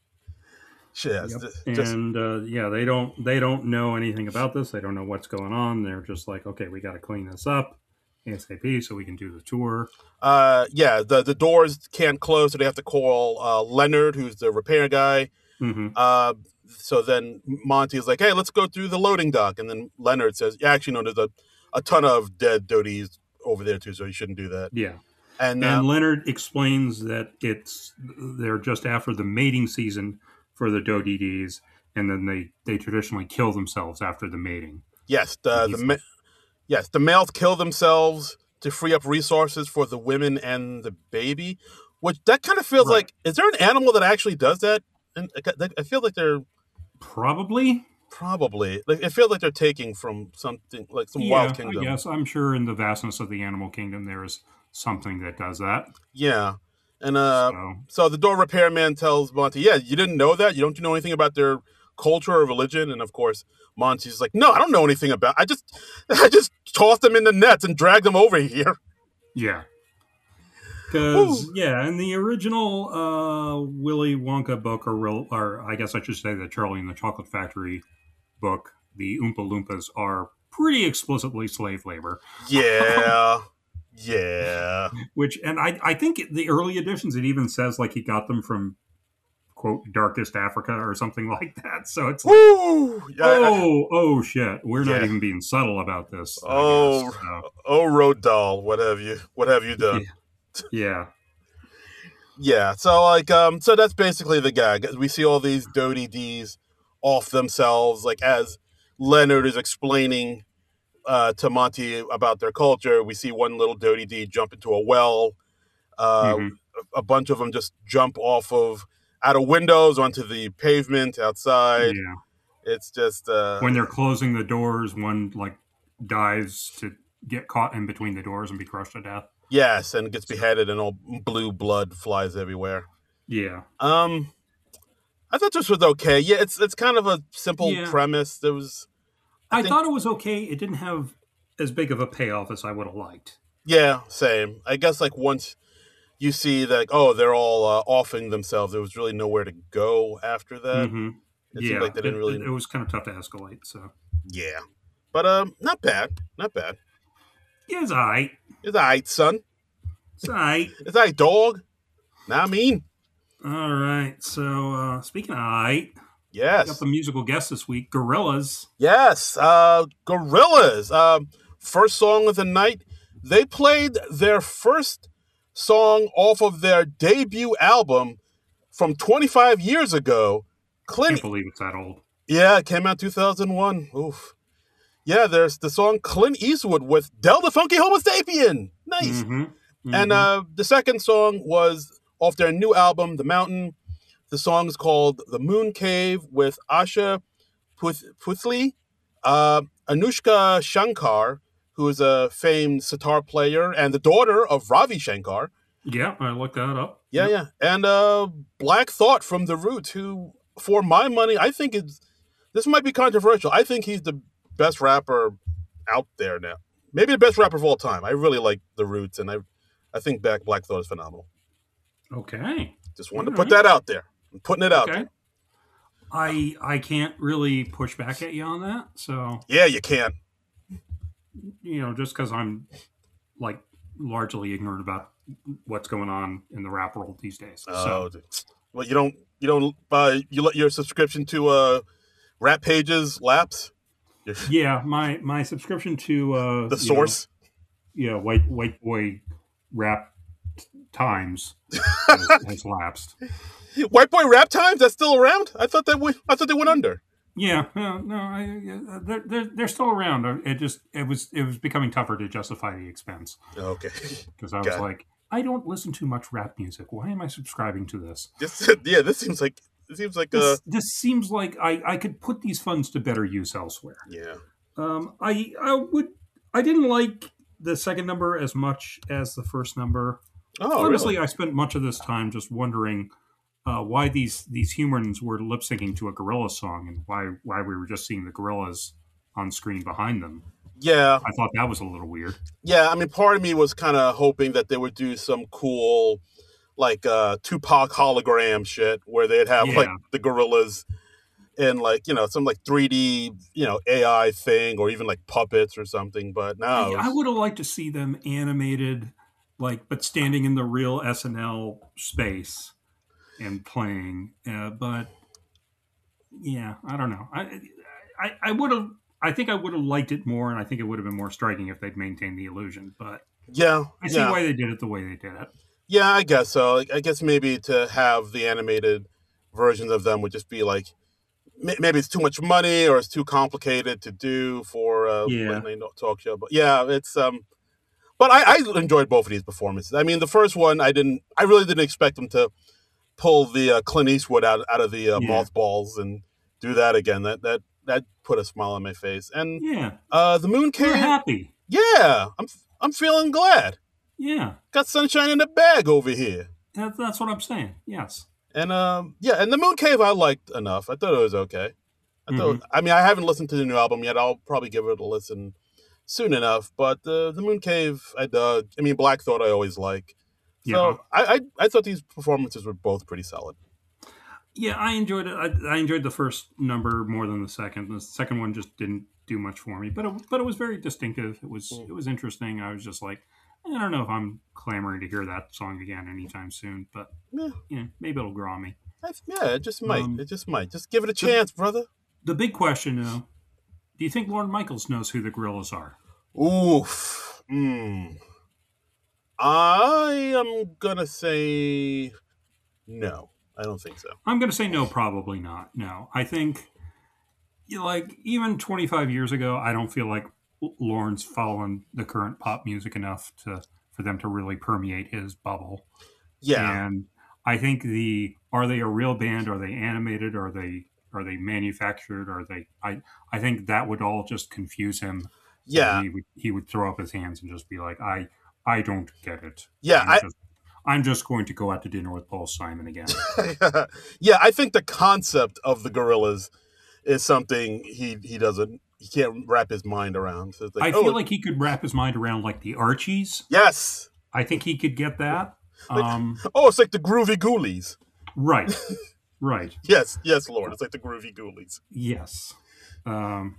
Yes, Yep. th- just And uh, yeah, they don't they don't know anything about this. They don't know what's going on. They're just like, okay, we got to clean this up ASAP so we can do the tour. uh, yeah, the the doors can't close, so they have to call uh, Leonard, who's the repair guy. Mm-hmm. Uh, so then Monty is like, hey, let's go through the loading dock, and then Leonard says, yeah, actually, no, there's a, a ton of dead Doties over there too, so you shouldn't do that. Yeah. And, And uh, Leonard explains that it's they're just after the mating season for the Doty D's, and then they, they traditionally kill themselves after the mating. yes, the the He's- ma- yes the males kill themselves to free up resources for the women and the baby, which that kind of feels Right. like. Is there an animal that actually does that? And I- I feel like they're Probably. probably like it feels like they're taking from something like some Yeah, wild kingdom. I guess. I'm sure in the vastness of the animal kingdom there is something that does that. Yeah, and uh, So, so the door repairman tells Monty, "Yeah, you didn't know that. You don't know anything about their culture or religion." And of course, Monty's like, "No, I don't know anything about. I just, I just tossed them in the nets and dragged them over here." yeah. Because, yeah, in the original uh, Willy Wonka book, or, real, or I guess I should say the Charlie and the Chocolate Factory book, the Oompa Loompas are pretty explicitly slave labor. Yeah, yeah. Which, and I, I think the early editions, it even says like he got them from, quote, darkest Africa or something like that. So it's like, Woo! Yeah, I- oh, oh shit, we're not Yeah. even being subtle about this. I Oh, guess. So, oh, Road Doll, what have you, what have you done? yeah. Yeah, so like, um, so that's basically the gag. We see all these Doty D's off themselves, like as Leonard is explaining uh, to Monty about their culture. We see one little Doty D jump into a well. Uh, Mhm. a, a bunch of them just jump off of out of windows onto the pavement outside. Yeah. It's just uh, When they're closing the doors, one like dives to get caught in between the doors and be crushed to death. yes, and gets beheaded, and all blue blood flies everywhere. Yeah. Um, I thought this was okay. Yeah, it's it's kind of a simple Yeah. premise. There was, I, I think- thought it was okay. It didn't have as big of a payoff as I would have liked. yeah, same. I guess like once you see that, oh, they're all uh, offing themselves, there was really nowhere to go after that. hmm It Yeah. seemed like they didn't it, really. it, it was kind of tough to escalate. So Yeah, but um, not bad, not bad. yeah, it's all right. It's all right, son. It's all right. It's all right, dog. Nah, I mean, All right. So uh, speaking of all right, we yes, got the musical guest this week, Gorillas. yes. Uh, Gorillas. Um, first song of the night. They played their first song off of their debut album from twenty-five years ago. I Clint. can't believe it's that old. Yeah, it came out two thousand one. Oof. Yeah, there's the song Clint Eastwood with Del the Funky Homo Sapien. Nice. hmm And uh, the second song was off their new album, The Mountain. The song is called The Moon Cave with Asha Puth- Puthli, uh, Anushka Shankar, who is a famed sitar player and the daughter of Ravi Shankar. yeah, I looked that up. Yeah, Yep. yeah. And uh, Black Thought from The Roots, who, for my money, I think it's, this might be controversial. I think he's the best rapper out there now. Maybe the best rapper of all time. I really like The Roots, and I I think back Black Thought is phenomenal. Okay. Just wanted to All put right. that out there. I'm putting it out Okay. there. I I can't really push back at you on that. So Yeah, you can. you know, just because I'm like largely ignorant about what's going on in the rap world these days. Oh, So dude. Well, you don't you don't uh, you let your subscription to uh, Rap Pages lapse. Yeah, my my subscription to uh, The you know, source. yeah, white white boy rap times has, has lapsed. White Boy Rap Times, that's still around? I thought that went, I thought they went under. Yeah, no, no, I, uh, they're, they're they're still around. It just it was it was becoming tougher to justify the expense Okay. because I was God. like, I don't listen to much rap music. Why am I subscribing to this? This, yeah, this seems like it seems like uh This this seems like I, I could put these funds to better use elsewhere. yeah. Um, I I would I didn't like the second number as much as the first number. Oh, Honestly, really? I spent much of this time just wondering uh, why these these humans were lip syncing to a gorilla song and why why we were just seeing the gorillas on screen behind them. Yeah, I thought that was a little weird. yeah. I mean, part of me was kind of hoping that they would do some cool, like uh Tupac hologram shit, where they'd have like Yeah, the gorillas in like you know some like three D you know A I thing, or even like puppets or something. But no, I, it I was- would have liked to see them animated, like but standing in the real S N L space and playing. Uh, but yeah, I don't know. I I, I would have. I think I would have liked it more, and I think it would have been more striking if they'd maintained the illusion. But yeah, I see yeah. why they did it the way they did it. Yeah, I guess so. Like, I guess maybe to have the animated versions of them would just be like may- maybe it's too much money or it's too complicated to do for a Yeah, late night talk show. But yeah, it's um. But I, I enjoyed both of these performances. I mean, the first one I didn't. I really didn't expect them to pull the uh, Clint Eastwood out out of the uh, yeah, mothballs and do that again. That that that put a smile on my face. And yeah. uh, the Moon We were Cave. happy. Yeah, I'm I'm feeling glad. Yeah, Got sunshine in the bag over here. that, that's what I'm saying. Yes. And um, yeah, and the Moon Cave I liked enough. I thought it was okay. I hmm thought. I mean, I haven't listened to the new album yet. I'll probably give it a listen soon enough. But uh, the Moon Cave, I dug. I mean, Black Thought I always like. Yeah, So I, I I thought these performances were both pretty solid. yeah. I enjoyed it. I, I enjoyed the first number more than the second. The second one just didn't do much for me, but it, but it was very distinctive. It was Mm. it was interesting. I was just like, I don't know if I'm clamoring to hear that song again anytime soon, but Yeah, yeah, maybe it'll grow on me. I, yeah, it just might. Um, It just might. Just give it a the chance, brother. the big question though, do you think Lorne Michaels knows who the Gorillas are? Oof. Mm. I am gonna say no. I don't think so. I'm going to say no, probably not. No, I think you know, like even twenty-five years ago, I don't feel like L- Lorne's following the current pop music enough to for them to really permeate his bubble. Yeah, And I think the are they a real band? Are they animated? Are they are they manufactured? Are they? I I think that would all just confuse him, and yeah, he would he would throw up his hands and just be like, I I don't get it. yeah. I'm I just I'm just going to go out to dinner with Paul Simon again. yeah. I think the concept of the gorillas is something he he doesn't he can't wrap his mind around. So it's like, I oh feel like he could wrap his mind around like the Archies. yes, I think he could get that. Um, oh, it's like the Groovy Ghoulies. right, right, Yes, yes, Lord, it's like the Groovy Ghoulies. yes. Um,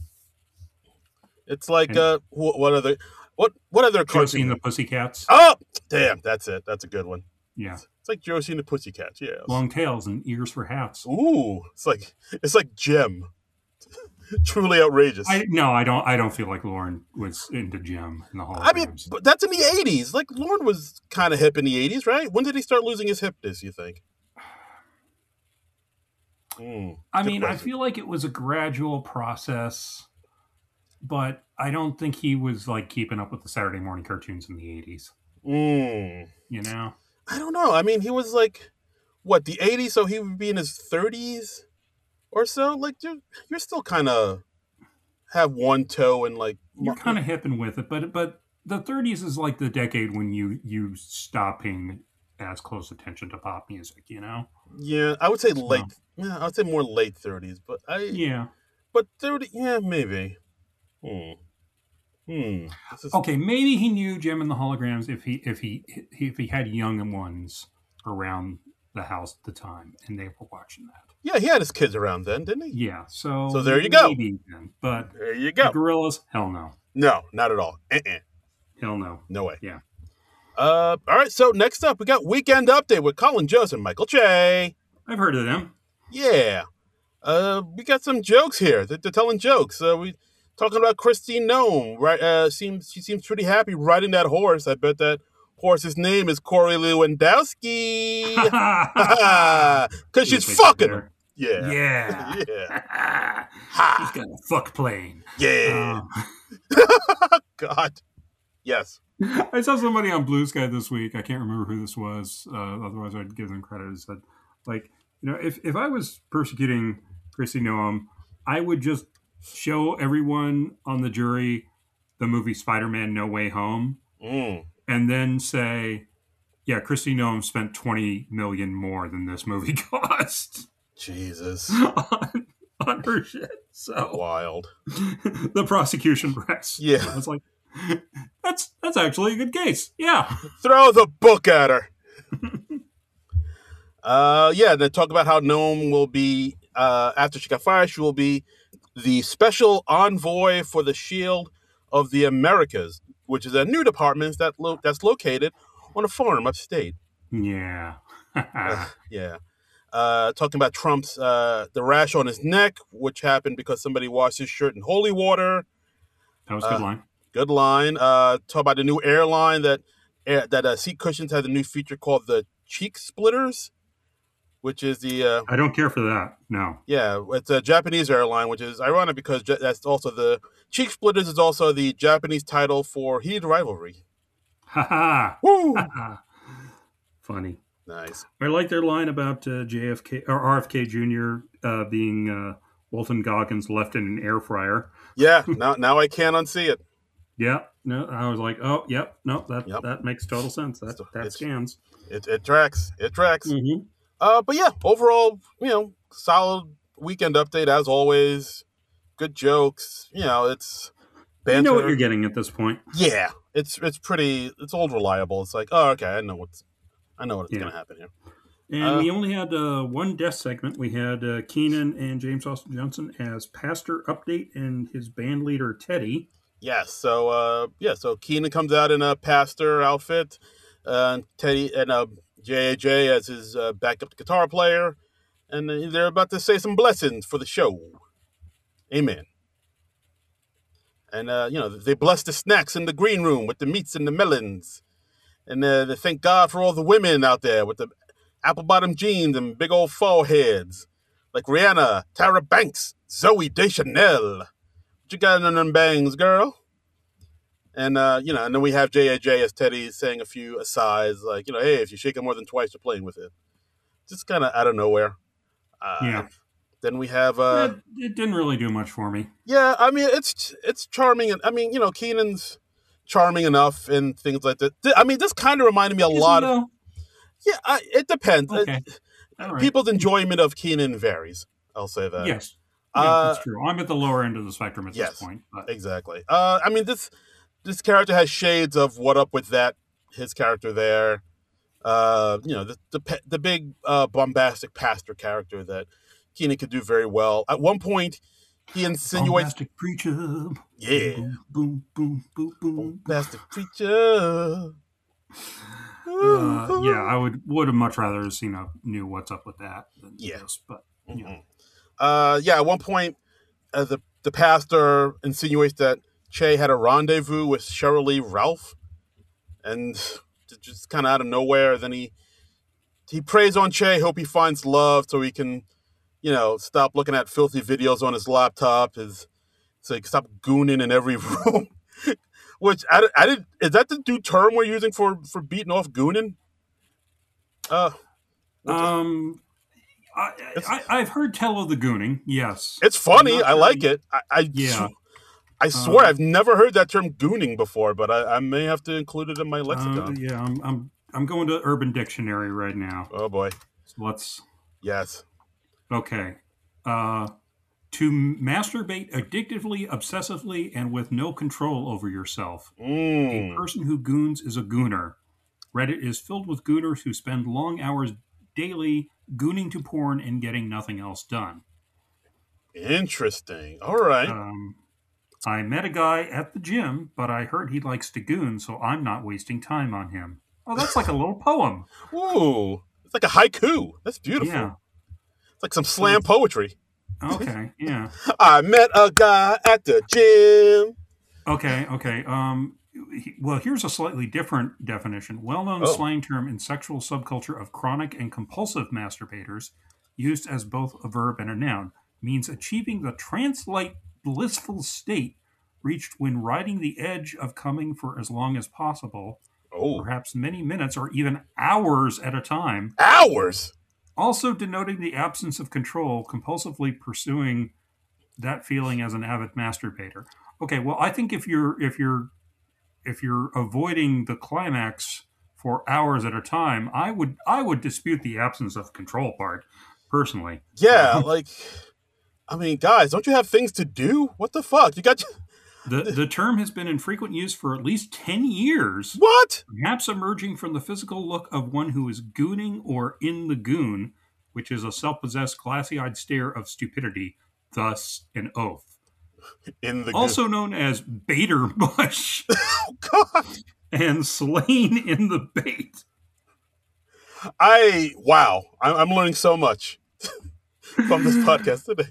It's like and uh, wh- what other what what other Josie and cartoon? the Pussycats. Oh, damn, that's it. That's a good one. Yeah, It's like Josie and the Pussycats. Yes. long tails and ears for hats. Ooh, it's like it's like Gem. Truly outrageous. I no, I don't. I don't feel like Lauren was into Jim in the I mean, holograms. but that's in the eighties. Like Lorne was kind of hip in the eighties, right? When did he start losing his hipness? You think? Mm, I good mean, I question. feel like it was a gradual process, but I don't think he was like keeping up with the Saturday morning cartoons in the eighties. Mm, You know? I don't know. I mean, he was like what the eighties, so he would be in his thirties or so. Like you're, you're still kind of have one toe in like. You're mo- kind of hipping with it, but but the thirties is like the decade when you you stop paying as close attention to pop music. You know? Yeah, I would say So late. Yeah, I would say more late thirties, but I. yeah. But thirty, yeah, maybe. Hmm. Hmm. This is, Okay, maybe he knew Jim and the holograms if he if he if he had young ones around the house at the time and they were watching that. yeah, he had his kids around then, didn't he? Yeah, so So there you go. maybe then. But There you the go. gorillas, hell no. No, not at all. Uh-uh. Hell no. No way. Yeah. Uh, all right, so next up, we got Weekend Update with Colin Jost and Michael Che. I've heard of them. Yeah. Uh, we got some jokes here. They're, they're telling jokes. Uh, we talking about Christine Nome. Right? Uh, seems she seems pretty happy riding that horse. I bet that horse's name is Corey Lewandowski. Because she's fucking him. Yeah. Yeah. Yeah. She's got a fuck plane. Yeah. Um, God. Yes. I saw somebody on Blue Sky this week. I can't remember who this was. Uh, otherwise, I'd give them credit. It said, like, you know, if, if I was persecuting Chrissy Noam, I would just show everyone on the jury the movie Spider-Man No Way Home, mm. and then say, yeah, Chrissy Noam spent twenty million dollars more than this movie cost. Jesus. on, on her shit. So wild. The prosecution rests. Yeah. I was like, that's that's actually a good case. Yeah. Throw the book at her. uh, yeah, they talk about how Noam will be, uh, after she got fired, she will be the special envoy for the Shield of the Americas, which is a new department that lo- that's located on a farm upstate. Yeah. uh, yeah. Uh, talking about Trump's, uh, the rash on his neck, which happened because somebody washed his shirt in holy water. That was a good uh, line. Good line. Uh, talk about the new airline that uh, that uh, seat cushions has a new feature called the cheek splitters, which is the. Uh, I don't care for that. No. Yeah, it's a Japanese airline, which is ironic because that's also the cheek splitters is also the Japanese title for heated rivalry. Ha ha! Woo! Funny. Nice. I like their line about uh, J F K or R F K Junior uh, being uh, Walton Goggins left in an air fryer. Yeah, now now I can't unsee it. Yeah, no, I was like, oh, yep, no, that Yep. that makes total sense. That that It's- scans. It it tracks. It tracks. Mm-hmm. Uh, but yeah, overall, you know, solid weekend update as always. Good jokes. You know, it's banter. You know what you're getting at this point. Yeah, it's it's pretty. It's old reliable. It's like, oh, okay, I know what's, I know what's Yeah. gonna happen here. And Uh, we only had uh, one guest segment. We had uh, Keenan and James Austin Johnson as Pastor Update and his band leader Teddy. Yes. So uh, yeah. So Keenan comes out in a pastor outfit, uh, and Teddy and uh, J A J as his uh, backup guitar player, and they're about to say some blessings for the show. Amen. And uh, you know, they bless the snacks in the green room with the meats and the melons, and uh, they thank God for all the women out there with the apple bottom jeans and big old foreheads, like Rihanna, Tara Banks, Zoe Deschanel. What you got in them bangs, girl? And, uh, you know, and then we have J A J as Teddy saying a few asides, like, you know, hey, if you shake it more than twice, you're playing with it. Just kind of out of nowhere. Uh, Yeah. Then we have, uh, it, it didn't really do much for me. yeah, I mean, it's it's charming. And I mean, you know, Keenan's charming enough and things like that. I mean, this kind of reminded me a Isn't lot of, though? yeah, I, it depends. Okay. It- All right. People's enjoyment of Keenan varies. I'll say that. Yes. Yeah, Uh, that's true. I'm at the lower end of the spectrum at yes. this point. But Exactly. Uh, I mean, this this character has shades of What Up With That, his character there. Uh, you know, the the, pe- the big uh, bombastic pastor character that Keenan could do very well. At one point, he insinuates, bombastic preacher. yeah, Boom, boom, boom, boom. bombastic preacher. Uh, yeah, I would would have much rather seen a new What's Up With That than Yeah. this, but you know. Uh, yeah, at one point, uh, the the pastor insinuates that Che had a rendezvous with Cheryl Lee Ralph, and just kind of out of nowhere, then he he prays on Che, hope he finds love so he can, you know, stop looking at filthy videos on his laptop, his so he can stop gooning in every room. Which I, I did. Is that the new term we're using for for beating off gooning? Uh, Um, I, I, I've heard tell of the gooning. Yes, it's funny. not I sure. like it. I, I Yeah. I swear Um, I've never heard that term gooning before, but I, I may have to include it in my Uh, lexicon. yeah, I'm, I'm I'm going to Urban Dictionary right now. Oh boy. So let's Yes. okay. Uh, to masturbate addictively, obsessively, and with no control over yourself. A Mm. person who goons is a gooner. Reddit is filled with gooners who spend long hours daily gooning to porn and getting nothing else done. Interesting. All right. Um, I met a guy at the gym, but I heard he likes to goon, so I'm not wasting time on him. Oh, that's like a little poem. Ooh, it's like a haiku. That's beautiful. Yeah. It's like some slam poetry. Okay, yeah. I met a guy at the gym. Okay, okay. Um, he- well, here's a slightly different definition. Well-known Oh. slang term in sexual subculture of chronic and compulsive masturbators, used as both a verb and a noun, means achieving the trance-like blissful state reached when riding the edge of coming for as long as possible, Oh, perhaps many minutes or even hours at a time, hours. also denoting the absence of control, compulsively pursuing that feeling as an avid masturbator. Okay, well, I think if you're if you're if you're avoiding the climax for hours at a time, I would I would dispute the absence of control part personally. Yeah, like, I mean, guys, don't you have things to do? What the fuck? You got The the term has been in frequent use for at least ten years, what? perhaps emerging from the physical look of one who is gooning or in the goon, which is a self-possessed, glassy-eyed stare of stupidity, thus an oath. In the Also known as baiter bush oh god. and slain in the bait. I wow. I'm, I'm learning so much from this podcast today.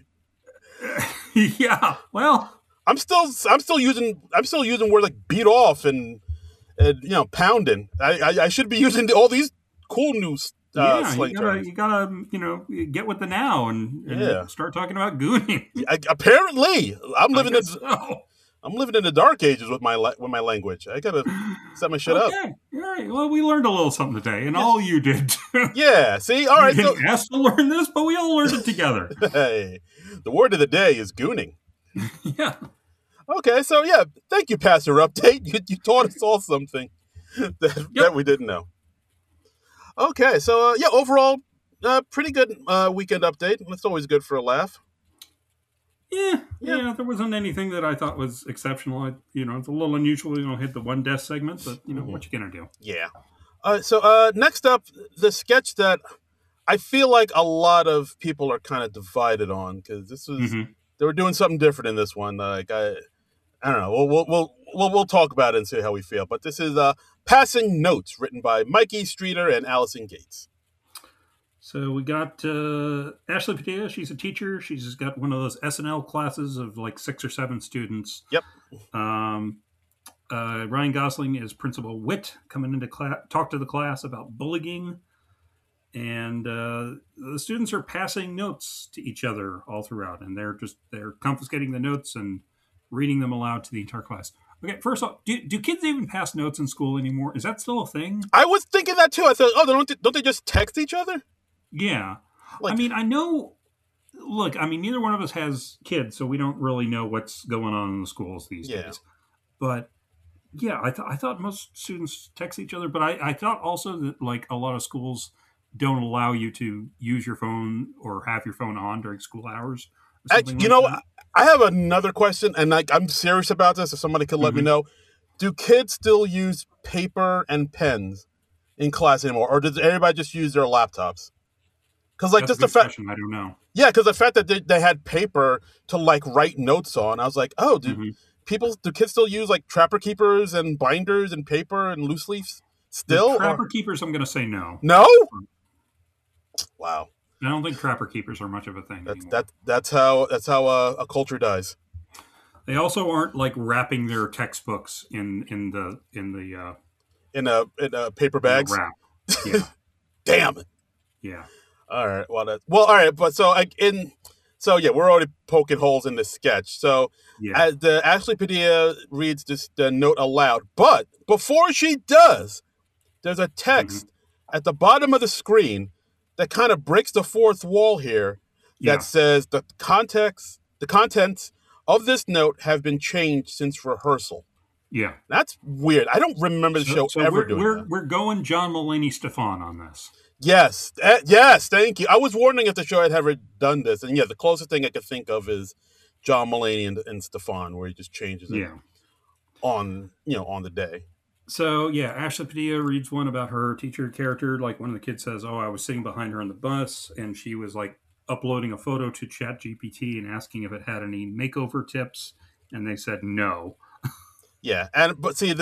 Yeah, well, I'm still I'm still using I'm still using words like beat off and, and you know pounding. I, I I should be using all these cool new uh, yeah, slang you gotta, terms. you gotta, you know, get with the now and, and Yeah. start talking about gooning. I, apparently, I'm I living in guess so. I'm living in the dark ages with my la- with my language. I gotta set my shit up. Okay, all right. Well, we learned a little something today, and all you did too. Yeah. See. All right. You So didn't ask to learn this, but we all learned it together. hey, the word of the day is gooning. Yeah. Okay. So yeah, thank you, Pastor Update. You, you taught us all something that, that we didn't know. Okay. So uh, yeah, overall, uh, pretty good uh, weekend update. It's always good for a laugh. Yeah, Yeah. yeah, There wasn't anything that I thought was exceptional. I, you know, it's a little unusual. You know, hit the one death segment, but you know, Mhm. what you gonna do? Yeah. Uh, so uh, next up, the sketch that I feel like a lot of people are kind of divided on because this was Mhm. they were doing something different in this one. Like I, I don't know. We'll we'll we'll we'll, we'll talk about it and see how we feel. But this is uh, Passing Notes, written by Mikey Streeter and Allison Gates. So we got uh, Ashley Padilla. She's a teacher. She's got one of those S N L classes of like six or seven students. Yep. Um, uh, Ryan Gosling is Principal Witt, coming into class, talk to the class about bullying, and uh, the students are passing notes to each other all throughout, and they're just they're confiscating the notes and reading them aloud to the entire class. Okay, first off, do, do kids even pass notes in school anymore? Is that still a thing? I was thinking that too. I thought, oh, don't they, don't they just text each other? Yeah. Like- I mean, I know. Look, I mean, neither one of us has kids, so we don't really know what's going on in the schools these Yeah. days. But yeah, I thought I thought most students text each other, but I, I thought also that like a lot of schools don't allow you to use your phone or have your phone on during school hours. or I, something you like know, that. I have another question, and like I'm serious about this. If somebody could let me Mhm. know, do kids still use paper and pens in class anymore, or does everybody just use their laptops? Because like That's just a the good fact, question. I don't know. yeah, because the fact that they, they had paper to like write notes on, I was like, oh, do Mhm. people, do kids still use like trapper keepers and binders and paper and loose leaves The still? trapper Or- keepers, I'm going to say no. no. Wow, I don't think trapper keepers are much of a thing that's anymore. that that's how that's how uh, a culture dies. They also aren't like wrapping their textbooks in in the in the uh, In a in a paper in the bags. wrap. Yeah, Damn it. yeah. All right. Well, that, well, all right. But so like in, so yeah, we're already poking holes in the sketch. So Yeah. as the Ashley Padilla reads this the note aloud, but before she does, there's a text Mm-hmm. at the bottom of the screen that kind of breaks the fourth wall here. That Yeah. says the context, the contents of this note have been changed since rehearsal. Yeah. That's weird. I don't remember the show so ever we're, doing we're, that. we're going John Mulaney Stefan on this. Yes, eh, yes, thank you. I was wondering if the show had ever done this, and yeah, the closest thing I could think of is John Mulaney and, and Stefan, where he just changes it Yeah. on you know on the day. So yeah, Ashley Padilla reads one about her teacher character. Like one of the kids says, "Oh, I was sitting behind her on the bus, and she was like uploading a photo to Chat G P T and asking if it had any makeover tips, and they said no." Yeah, and but see the G-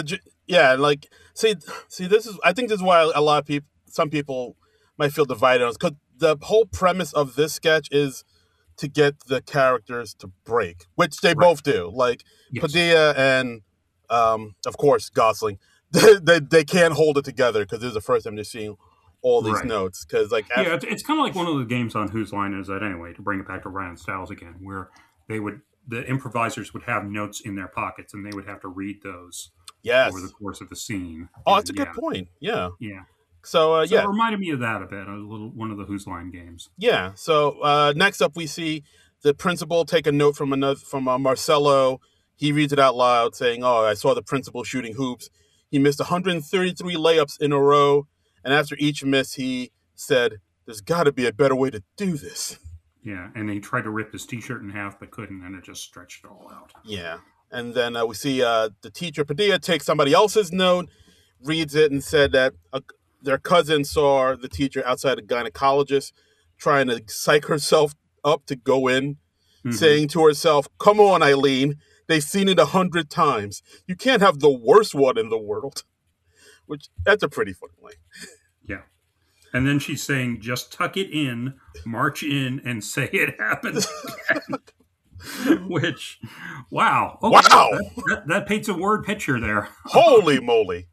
Yeah, like see, see, this is. I think this is why a lot of people, some people, might feel divided on this because the whole premise of this sketch is to get the characters to break, which they Right. both do. Like Yes. Padilla and, um, of course, Gosling. They they, they can't hold it together because this is the first time they're seeing all these Right. notes. Because like after, Yeah, it's, it's kind of like one of the games on Whose Line Is That Anyway, to bring it back to Ryan Stiles again, where they would the improvisers would have notes in their pockets and they would have to read those yes. over the course of the scene. Oh, And, that's a good yeah, point. Yeah. Yeah. So uh, So yeah, it reminded me of that a bit, a little one of the Whose Line games. yeah. So uh, next up, we see the principal take a note from another from uh, Marcelo. He reads it out loud, saying, "Oh, I saw the principal shooting hoops. He missed one hundred thirty-three layups in a row, and after each miss, he said, "There's got to be a better way to do this." Yeah, and he tried to rip his T-shirt in half, but couldn't, and it just stretched it all out. Yeah. And then uh, we see uh, the teacher, Padilla, take somebody else's note, reads it, and said that uh, their cousin saw the teacher outside a gynecologist trying to psych herself up to go in, mm-hmm. saying to herself, "Come on, Eileen. They've seen it a hundred times. You can't have the worst one in the world." Which, that's a pretty funny line. Yeah. And then she's saying, "Just tuck it in, march in, and say it happened." Which, wow. Okay. Wow. That, that, that paints a word picture there. Holy moly.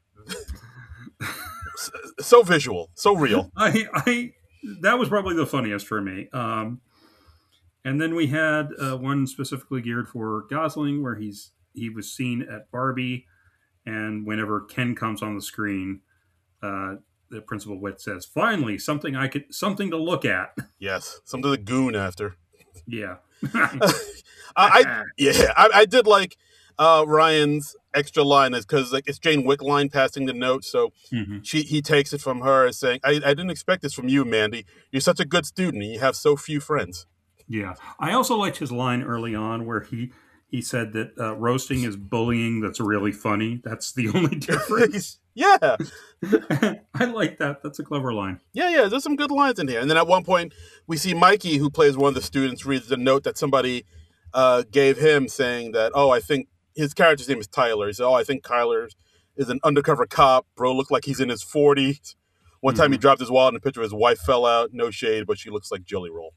So visual, so real. I, I, that was probably the funniest for me. Um, and then we had uh, one specifically geared for Gosling, where he's he was seen at Barbie, and whenever Ken comes on the screen, uh, the Principal Wit says, "Finally, something I could something to look at." Yes, something to goon after. Yeah. I, I yeah, I, I did like uh, Ryan's extra line is because like it's Jane Wickline passing the note, so mm-hmm. she he takes it from her as saying, I, "I didn't expect this from you, Mandy. You're such a good student, and you have so few friends." Yeah, I also liked his line early on where he he said that uh, roasting is bullying. That's really funny. That's the only difference. Yeah, I like that. That's a clever line. Yeah, yeah. There's some good lines in here. And then at one point, we see Mikey, who plays one of the students, reads the note that somebody uh, gave him, saying that, "Oh, I think." His character's name is Tyler. He said, "Oh, I think Kyler is an undercover cop. Bro looked like he's in his forties. One time mm-hmm. he dropped his wallet and a picture of his wife fell out. No shade, but she looks like Jelly Roll."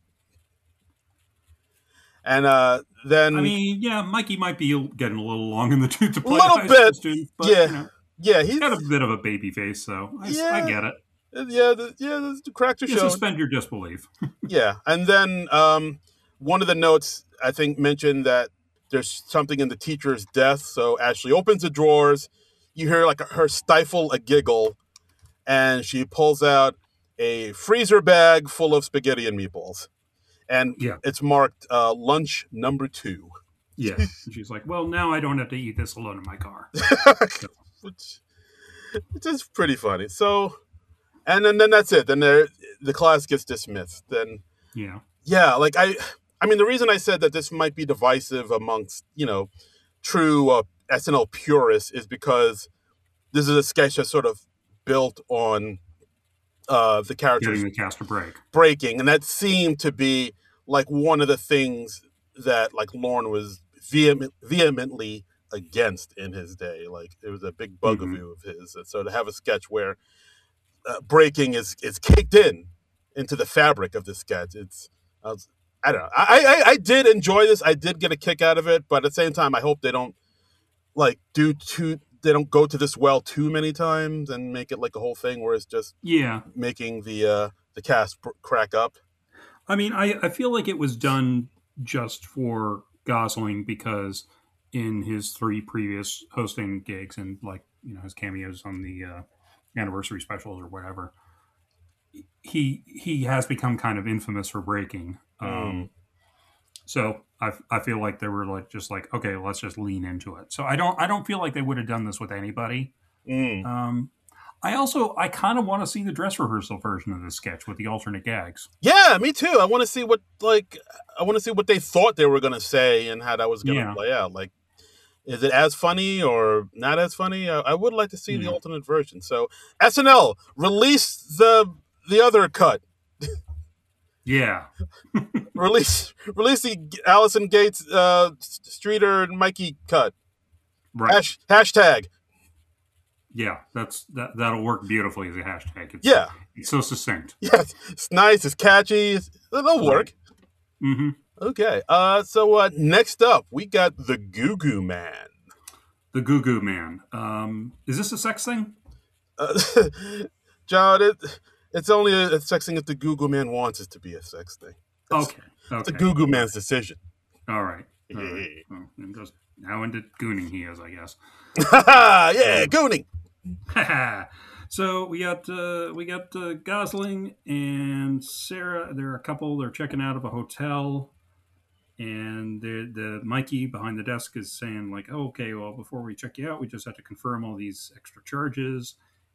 And uh, then... I mean, yeah, Mikey might be getting a little long in the tooth to play a little high bit. Student, but, yeah. You know, yeah, he's got a bit of a baby face, so I, yeah. I get it. Yeah, the, yeah, the cracks are you showing. Suspend your disbelief. Yeah, and then um, one of the notes, I think, mentioned that there's something in the teacher's desk. So Ashley opens the drawers. You hear like her stifle a giggle, and she pulls out a freezer bag full of spaghetti and meatballs. And yeah. it's marked uh, lunch number two. Yeah. She's like, "Well, now I don't have to eat this alone in my car." So. which, which is pretty funny. So, and then, then that's it. Then there, the class gets dismissed. Then, yeah. Yeah, like I... I mean, the reason I said that this might be divisive amongst, you know, true uh, S N L purists is because this is a sketch that's sort of built on uh, the characters getting the cast to break. breaking. And that seemed to be like one of the things that like Lorne was vehement, vehemently against in his day. Like it was a big bugaboo mm-hmm. of his. And so to have a sketch where uh, breaking is, is caked in into the fabric of the sketch, it's... Uh, I don't know. I, I I did enjoy this. I did get a kick out of it, but at the same time, I hope they don't like do too. They don't go to this well too many times and make it like a whole thing where it's just yeah making the uh, the cast pr- crack up. I mean, I, I feel like it was done just for Gosling because in his three previous hosting gigs and like you know his cameos on the uh, anniversary specials or whatever, he he has become kind of infamous for breaking. Um, mm. So I, I feel like they were like just like okay, let's just lean into it. So I don't I don't feel like they would have done this with anybody. Mm. Um, I also I kind of want to see the dress rehearsal version of this sketch with the alternate gags. Yeah, me too. I want to see what like I want to see what they thought they were going to say and how that was going to yeah. play out. Like, is it as funny or not as funny? I, I would like to see yeah. the alternate version. So S N L release the the other cut. Yeah. release release the Allison Gates, uh, Streeter, and Mikey cut. Right. Hash, hashtag. Yeah, that's that. That'll work beautifully as a hashtag. It's Yeah, it's so succinct. yeah, it's nice, it's catchy, it's, it'll Right. work. Mm-hmm. Okay, uh, so uh, next up, we got the Goo Goo Man. The Goo Goo Man. Um, is this a sex thing? Uh, John, it, it's only a, a sex thing if the Goo Goo Man wants it to be a sex thing. It's, Okay. Okay. it's the Goo Goo Man's decision. All right. All right. Well, and just how into gooning he is, I guess. Yeah, gooning. So we got uh, we got uh, Gosling and Sarah. They're a couple. They're checking out of a hotel, and the the Mikey behind the desk is saying like, oh, "Okay, well, before we check you out, we just have to confirm all these extra charges."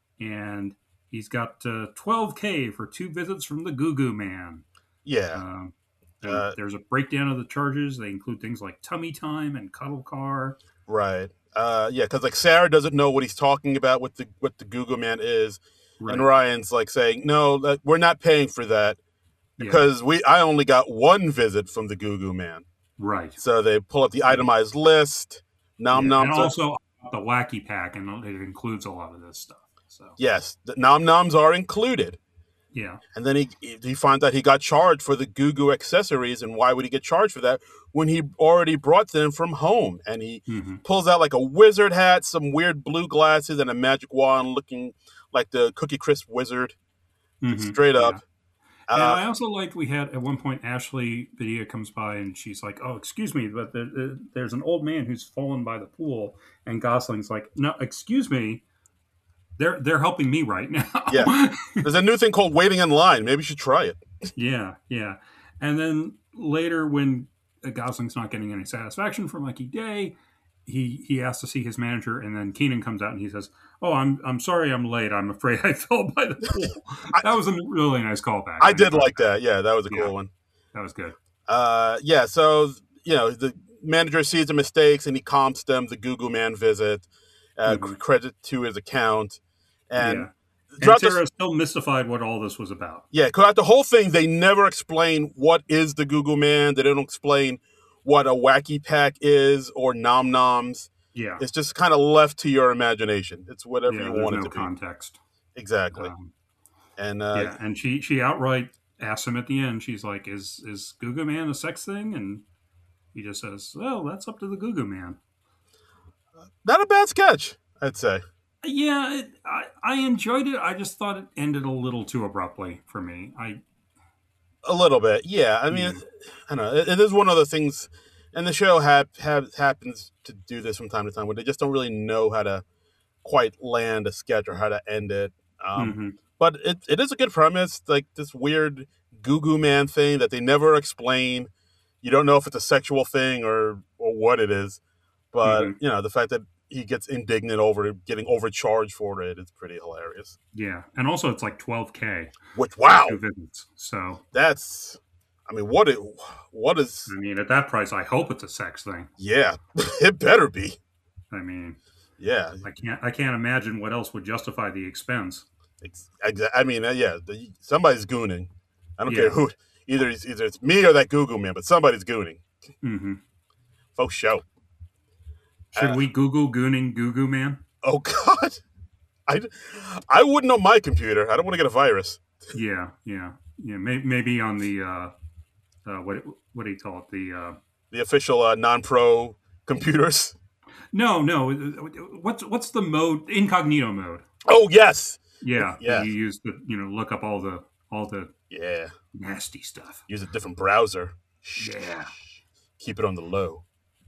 And he's got uh, twelve K for two visits from the Goo Goo Man. Yeah. Um, and Uh, there's a breakdown of the charges. They include things like tummy time and cuddle car. Right. Uh, yeah, because like Sarah doesn't know what he's talking about, what the what the Goo Goo Man is, Right. and Ryan's like saying, "No, that, we're not paying for that because yeah. we I only got one visit from the Goo Goo Man." Right. So they pull up the itemized list. Nom yeah. noms and are, also the wacky pack, and it includes a lot of this stuff. So yes, the nom noms are included. Yeah. And then he he finds out he got charged for the Goo Goo accessories, and why would he get charged for that when he already brought them from home? And he mm-hmm. pulls out like a wizard hat, some weird blue glasses, and a magic wand looking like the Cookie Crisp wizard. Mm-hmm. Straight up. Yeah. And uh, I also liked we had at one point Ashley Padilla comes by and she's like, "Oh, excuse me, but the, the, there's an old man who's fallen by the pool," and Gosling's like, "No, excuse me." They're they're helping me right now. Yeah, there's a new thing called waiting in line. Maybe you should try it. yeah, yeah. And then later, when Gosling's not getting any satisfaction from Mikey Day, he he asks to see his manager, and then Keenan comes out and he says, "Oh, I'm I'm sorry, I'm late. I'm afraid I fell by the pool." I, that was a really nice callback. I, I did like that. Yeah, that was a cool yeah, one. That was good. Uh, yeah. So you know, the manager sees the mistakes and he comps them. The Goo Goo Man visit, uh, mm-hmm. credit to his account. And, yeah. and Sarah's still mystified what all this was about. Yeah, throughout the whole thing, they never explain what is the Goo Goo Man. They don't explain what a wacky pack is or nom noms. Yeah, it's just kind of left to your imagination. It's whatever yeah, you want no it to be. Context. Exactly. Um, and uh, yeah, and she she outright asks him at the end. She's like, "Is is Goo Goo Man a sex thing?" And he just says, "Well, that's up to the Goo Goo Man." Not a bad sketch, I'd say. Yeah, it, I, I enjoyed it. I just thought it ended a little too abruptly for me. I a little bit, yeah. I mean, yeah. I don't know. It, it is one of the things, and the show have, have happens to do this from time to time, where they just don't really know how to quite land a sketch or how to end it. Um, mm-hmm. But it it is a good premise, like this weird Goo Goo Man thing that they never explain. You don't know if it's a sexual thing or or what it is, but mm-hmm. you know the fact that he gets indignant over getting overcharged for it. It's pretty hilarious. Yeah. And also it's like twelve K. Which, wow. Two visits. So that's, I mean, what, it, what is. I mean, at that price, I hope it's a sex thing. Yeah. It better be. I mean. Yeah. I can't, I can't imagine what else would justify the expense. I mean, yeah, somebody's gooning. I don't yeah. care who. Either it's, either it's me or that Goo Goo Man, but somebody's gooning. Mm-hmm. Faux show. Should uh, we Google gooning Goo Goo Man? Oh, God. I, I wouldn't on my computer. I don't want to get a virus. Yeah, yeah. yeah. Maybe, maybe on the, uh, uh, what what do you call it? The uh, the official uh, non-pro computers? No, no. What's what's the mode? Incognito mode. Oh, yes. Yeah. Yeah. You use the, you know, look up all the, all the yeah nasty stuff. Use a different browser. Yeah. Keep it on the low.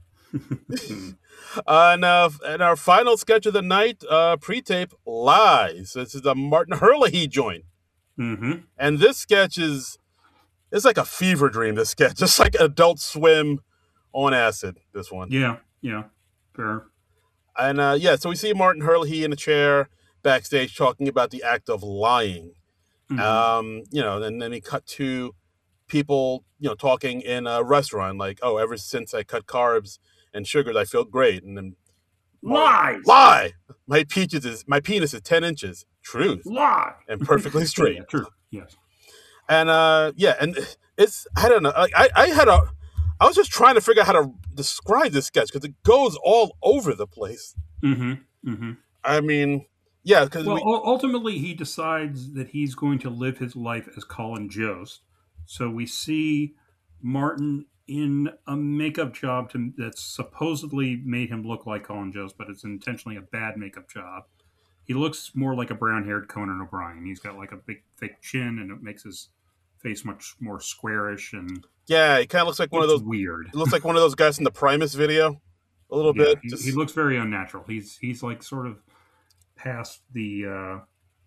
uh, and, uh, and our final sketch of the night, uh, pre-tape, Lies. This is a Martin Herlihy joint. Mm-hmm. And this sketch is, it's like a fever dream, this sketch. Just like Adult Swim on acid, this one. Yeah, yeah, fair. And, uh, yeah, so we see Martin Herlihy in a chair backstage talking about the act of lying. Mm-hmm. Um, you know, and then he cut to people, you know, talking in a restaurant, like, oh, ever since I cut carbs and sugars, I feel great. And then lie, lie. My peaches is my penis is ten inches. Truth. Lie. And perfectly straight. Yeah, true. Yes. And uh, yeah, and it's I don't know. Like I, I had a, I was just trying to figure out how to describe this sketch because it goes all over the place. Mm-hmm. Mm-hmm. I mean, Yeah, because Well, we u- ultimately, he decides that he's going to live his life as Colin Jost. So we see Martin in a makeup job to, that's supposedly made him look like Colin Jost, but it's intentionally a bad makeup job. He looks more like a brown-haired Conan O'Brien. He's got like a big, thick chin, and it makes his face much more squarish, and yeah, he kind of looks like one of it's those. weird. It looks like one of those guys in the Primus video, a little Yeah, bit. he, he Just looks very unnatural. He's he's like sort of past the uh,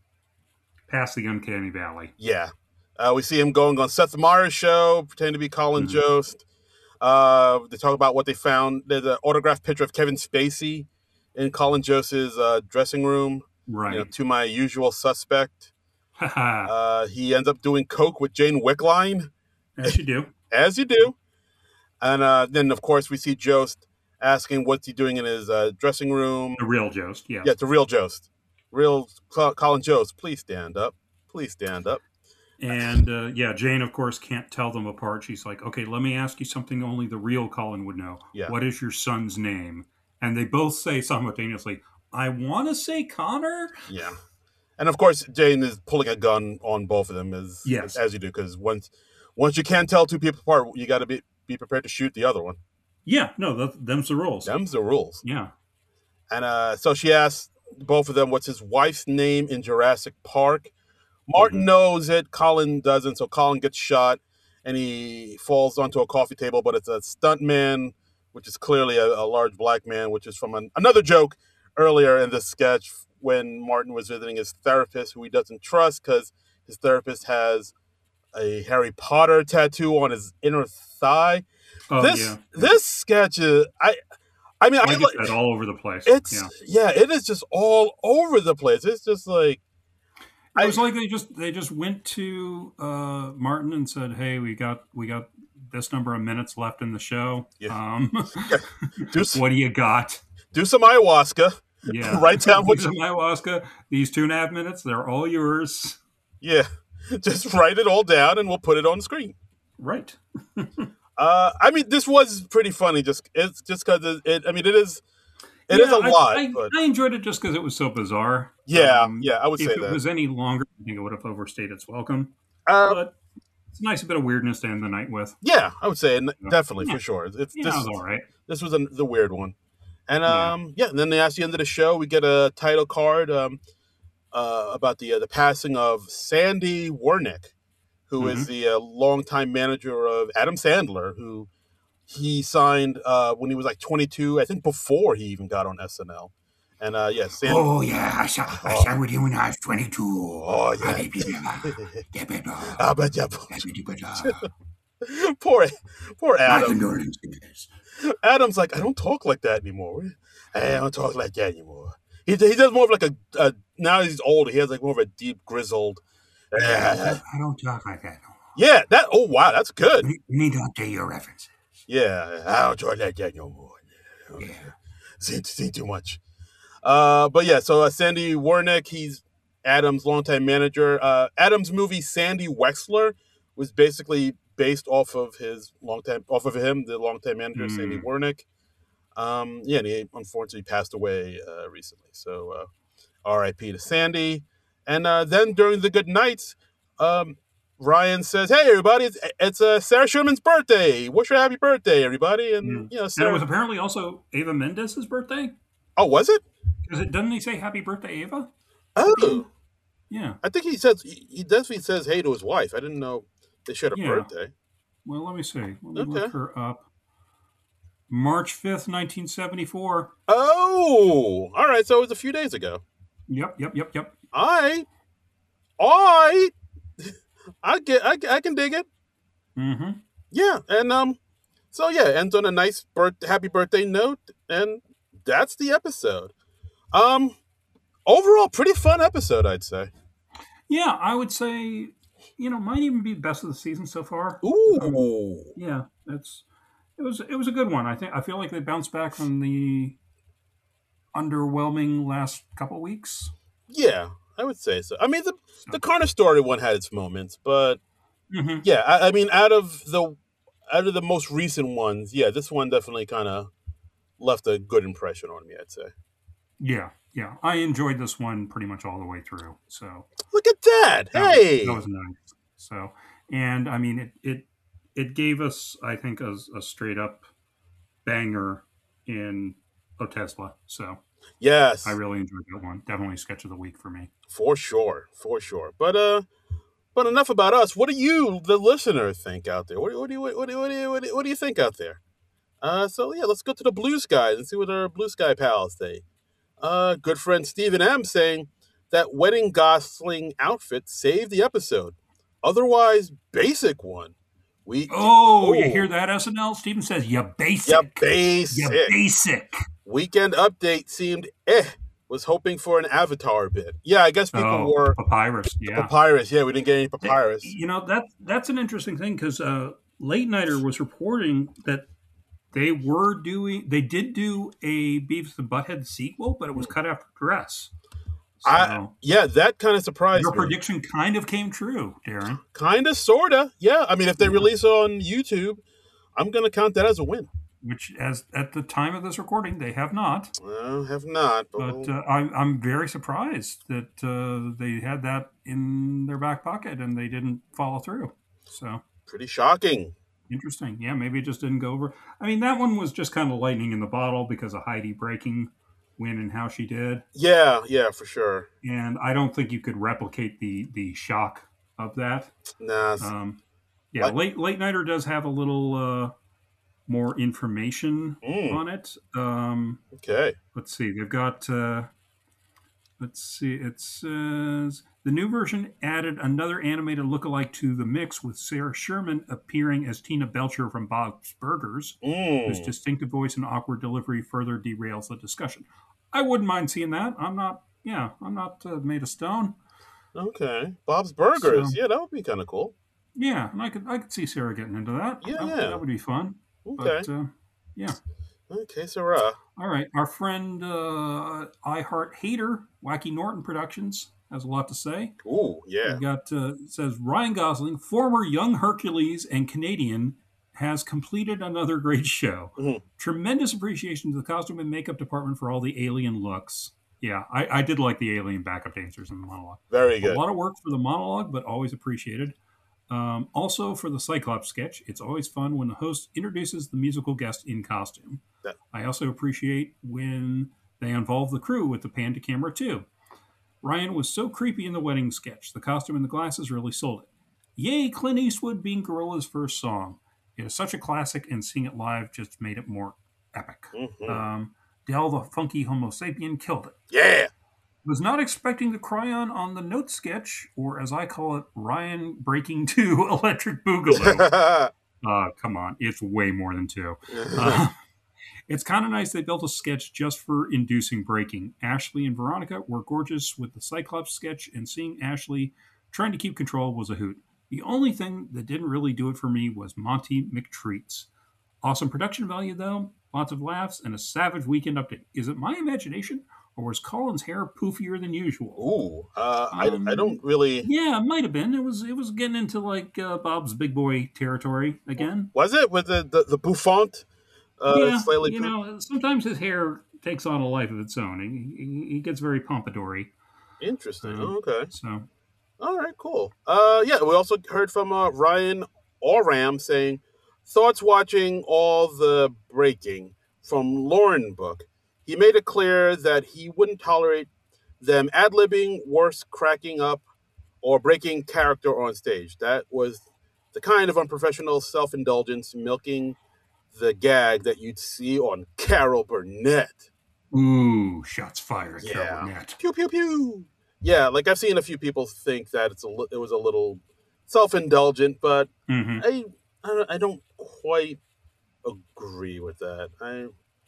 past the uncanny valley. yeah. Uh, we see him going on Seth Meyers' show, pretending to be Colin Mhm. Jost. Uh, they talk about what they found. There's an autographed picture of Kevin Spacey in Colin Jost's uh, dressing room. Right. You know, to my usual suspect. Haha. Uh, he ends up doing coke with Jane Wickline, As you do. as you do. And uh, then, of course, we see Jost asking what's he doing in his uh, dressing room. The real Jost, yes. Yeah, it's a real Jost. Real Col- Colin Jost. Please stand up. Please stand up. And uh, yeah, Jane, of course, can't tell them apart. She's like, okay, let me ask you something only the real Colin would know. Yeah. What is your son's name? And they both say simultaneously, I want to say Connor. Yeah. And of course, Jane is pulling a gun on both of them, as Yes. as you do, because once once you can't tell two people apart, you got to be be prepared to shoot the other one. Yeah, no, that, them's the rules. Them's the rules. Yeah. And uh, so she asks both of them, "What's his wife's name in Jurassic Park?" Martin Mhm. knows it. Colin doesn't. So Colin gets shot, and he falls onto a coffee table. But it's a stuntman, which is clearly a, a large black man, which is from an, another joke earlier in this sketch when Martin was visiting his therapist, who he doesn't trust because his therapist has a Harry Potter tattoo on his inner thigh. Oh, this yeah. this sketch is I. I mean, Like I, I said, all over the place. it's yeah. yeah, it is just all over the place. It's just like It was like they just they just went to uh, Martin and said, "Hey, we got we got this number of minutes left in the show. Yeah. Um, do some, what do you got? do some ayahuasca. Yeah, Write down what Do you some ayahuasca. These two and a half minutes, they're all yours. yeah. Just write it all down and we'll put it on the screen. Right. Uh, I mean, this was pretty funny. Just it's just because it, it. I mean, it is. It is Yeah, a I- lot, I, but I enjoyed it just because it was so bizarre. yeah, Um, yeah, I would if say it that. was any longer, I think it would have overstayed its welcome. Uh, But it's a nice bit of weirdness to end the night with. yeah, I would say n- Yeah. definitely Yeah. for sure. It's Yeah, this. it was all right. This was a, the weird one, and Yeah. um, yeah. And then at the end of the show, we get a title card um, uh, about the uh, the passing of Sandy Wernick, who is Mm-hmm. the uh, longtime manager of Adam Sandler, who he signed uh, when he was like twenty-two, I think before he even got on S N L. And uh, yeah, Sandy. Oh, yeah, I saw, I Oh. saw with you when I was twenty-two. Oh, yeah. Ah, but yeah, poor, poor My Adam. condolences. Adam's like, I don't talk like that anymore. I don't talk like that anymore. He, he does more of like a, a now he's older. He has like more of a deep grizzled. I don't talk like that no more. Yeah, that. Oh wow, that's good. You need to update your references. Yeah, I don't talk like that no more. Yeah. See, see too much. Uh, but yeah, so uh, Sandy Wernick, he's Adam's longtime manager. Uh, Adam's movie Sandy Wexler was basically based off of his longtime, off of him, the longtime manager Mm. Sandy Wernick. Um, yeah, and he unfortunately passed away uh, recently. So uh, R I P to Sandy. And uh, then during the good nights, um, Ryan says, "Hey everybody, it's, it's uh, Sarah Sherman's birthday. Wish her a happy birthday, everybody." And Mm. you know, And it Sarah. was apparently also Ava Mendes' birthday. Oh, was it? Because it doesn't he say happy birthday, Ava? Oh, Yeah. I think he says he, he definitely says hey to his wife. I didn't know they shared a Yeah. birthday. Well, let me see. Let me Okay. look her up. March fifth, nineteen seventy-four. Oh, all right. So it was a few days ago. Yep, yep, yep, yep. All right, all right. I get, I, I can dig it. Mm-hmm. Yeah, and um, so yeah, ends on a nice birth, happy birthday note, and that's the episode. Um, overall, pretty fun episode, I'd say. Yeah, I would say, you know, might even be best of the season so far. Ooh, Yeah, it's it was it was a good one. I think I feel like they bounced back from the underwhelming last couple weeks. yeah, I would say so. I mean, the the Carter story one had its moments, but Mm-hmm. yeah, I, I mean, out of the out of the most recent ones, yeah, this one definitely kind of left a good impression on me, I'd say. Yeah, yeah. I enjoyed this one pretty much all the way through. So Look at that! that, Hey, that was nice. So, and I mean, it it it gave us, I think, a, a straight up banger in Otesla. So yes, I really enjoyed that one. Definitely sketch of the week for me. for sure, for sure. But uh, but enough about us. What do you, the listener, think out there? What, do- what do you what do you, what do you, what do you what do you think out there? Uh, so yeah, let's go to the Blue Skies and see what our Blue Sky pals say. Uh, good friend Stephen M saying that wedding Gosling outfit saved the episode. Otherwise, basic one. We Oh, you hear that, S N L? Steven says, you basic. Yeah, basic. You basic. Weekend update seemed eh. Was hoping for an Avatar bit. Yeah, I guess people Oh, were Papyrus. Yeah. Papyrus. Yeah, we didn't get any Papyrus. You know, that that's an interesting thing because uh, Late Nighter was reporting that they were doing, they did do a Beavis and Butthead sequel, but it was cut after Dress. So I, yeah, that kind of surprised your me. prediction kind of came true, Darren. Kind of, sort of. Yeah, I mean, if they release it on YouTube, I'm going to count that as a win. Which, as at the time of this recording, they have not. Well, have not. But uh, I'm, I'm very surprised that uh, they had that in their back pocket and they didn't follow through. So pretty shocking. Interesting. Yeah, maybe it just didn't go over. I mean, that one was just kind of lightning in the bottle because of Heidi breaking when and how she did. Yeah, yeah, for sure. And I don't think you could replicate the the shock of that. Nah. Um, yeah, like, late late nighter does have a little uh, more information mm. on it. Um, okay. Let's see. They've got. Uh, let's see. It says the new version added another animated lookalike to the mix, with Sarah Sherman appearing as Tina Belcher from Bob's Burgers, mm. whose distinctive voice and awkward delivery further derails the discussion. I wouldn't mind seeing that. I'm not. Yeah, I'm not uh, made of stone. Okay, Bob's Burgers. So, yeah, that would be kind of cool. Yeah, and I could I could see Sarah getting into that. Yeah, that, yeah. that would be fun. Okay. But, uh, yeah. Okay, Sarah. All right, our friend uh, I Heart Hater, Wacky Norton Productions, has a lot to say. Ooh, yeah. We got uh, it says Ryan Gosling, former young Hercules and Canadian, has completed another great show. Mm-hmm. Tremendous appreciation to the costume and makeup department for all the alien looks. Yeah, I, I did like the alien backup dancers in the monologue. Very good. A lot of work for the monologue, but always appreciated. Um, also, for the Cyclops sketch, it's always fun when the host introduces the musical guest in costume. Yeah. I also appreciate when they involve the crew with the pan to camera, too. Ryan was so creepy in the wedding sketch. The costume and the glasses really sold it. Yay, Clint Eastwood being Gorilla's first song. It is such a classic, and seeing it live just made it more epic. Mm-hmm. Um, Del the Funky Homo Sapien killed it. Yeah! Was not expecting the Cryon on the note sketch, or as I call it, Ryan breaking two Electric Boogaloo. uh, come on, it's way more than two. Uh, it's kind of nice they built a sketch just for inducing breaking. Ashley and Veronica were gorgeous with the Cyclops sketch, and seeing Ashley trying to keep control was a hoot. The only thing that didn't really do it for me was Monty McTreats. Awesome production value, though. Lots of laughs and a savage weekend update. Is it my imagination, or was Colin's hair poofier than usual? Ooh, uh, um, I, I don't really... Yeah, it might have been. It was it was getting into, like, uh, Bob's Big Boy territory again. Was it? With the, the, the bouffant? Uh, yeah, slightly you poop- know, sometimes his hair takes on a life of its own. He, he, he gets very pompadour-y. Interesting. Um, oh, okay. So... All right, cool. Uh, yeah, we also heard from uh, Ryan Oram saying, thoughts watching all the breaking from Lauren book. He made it clear that he wouldn't tolerate them ad-libbing, worse, cracking up, or breaking character on stage. That was the kind of unprofessional self-indulgence milking the gag that you'd see on Carol Burnett. Ooh, shots fired, yeah. Carol Burnett. Pew, pew, pew. Yeah, like I've seen a few people think that it's a li- it was a little self-indulgent, but mm-hmm. I, I don't, I don't quite agree with that. I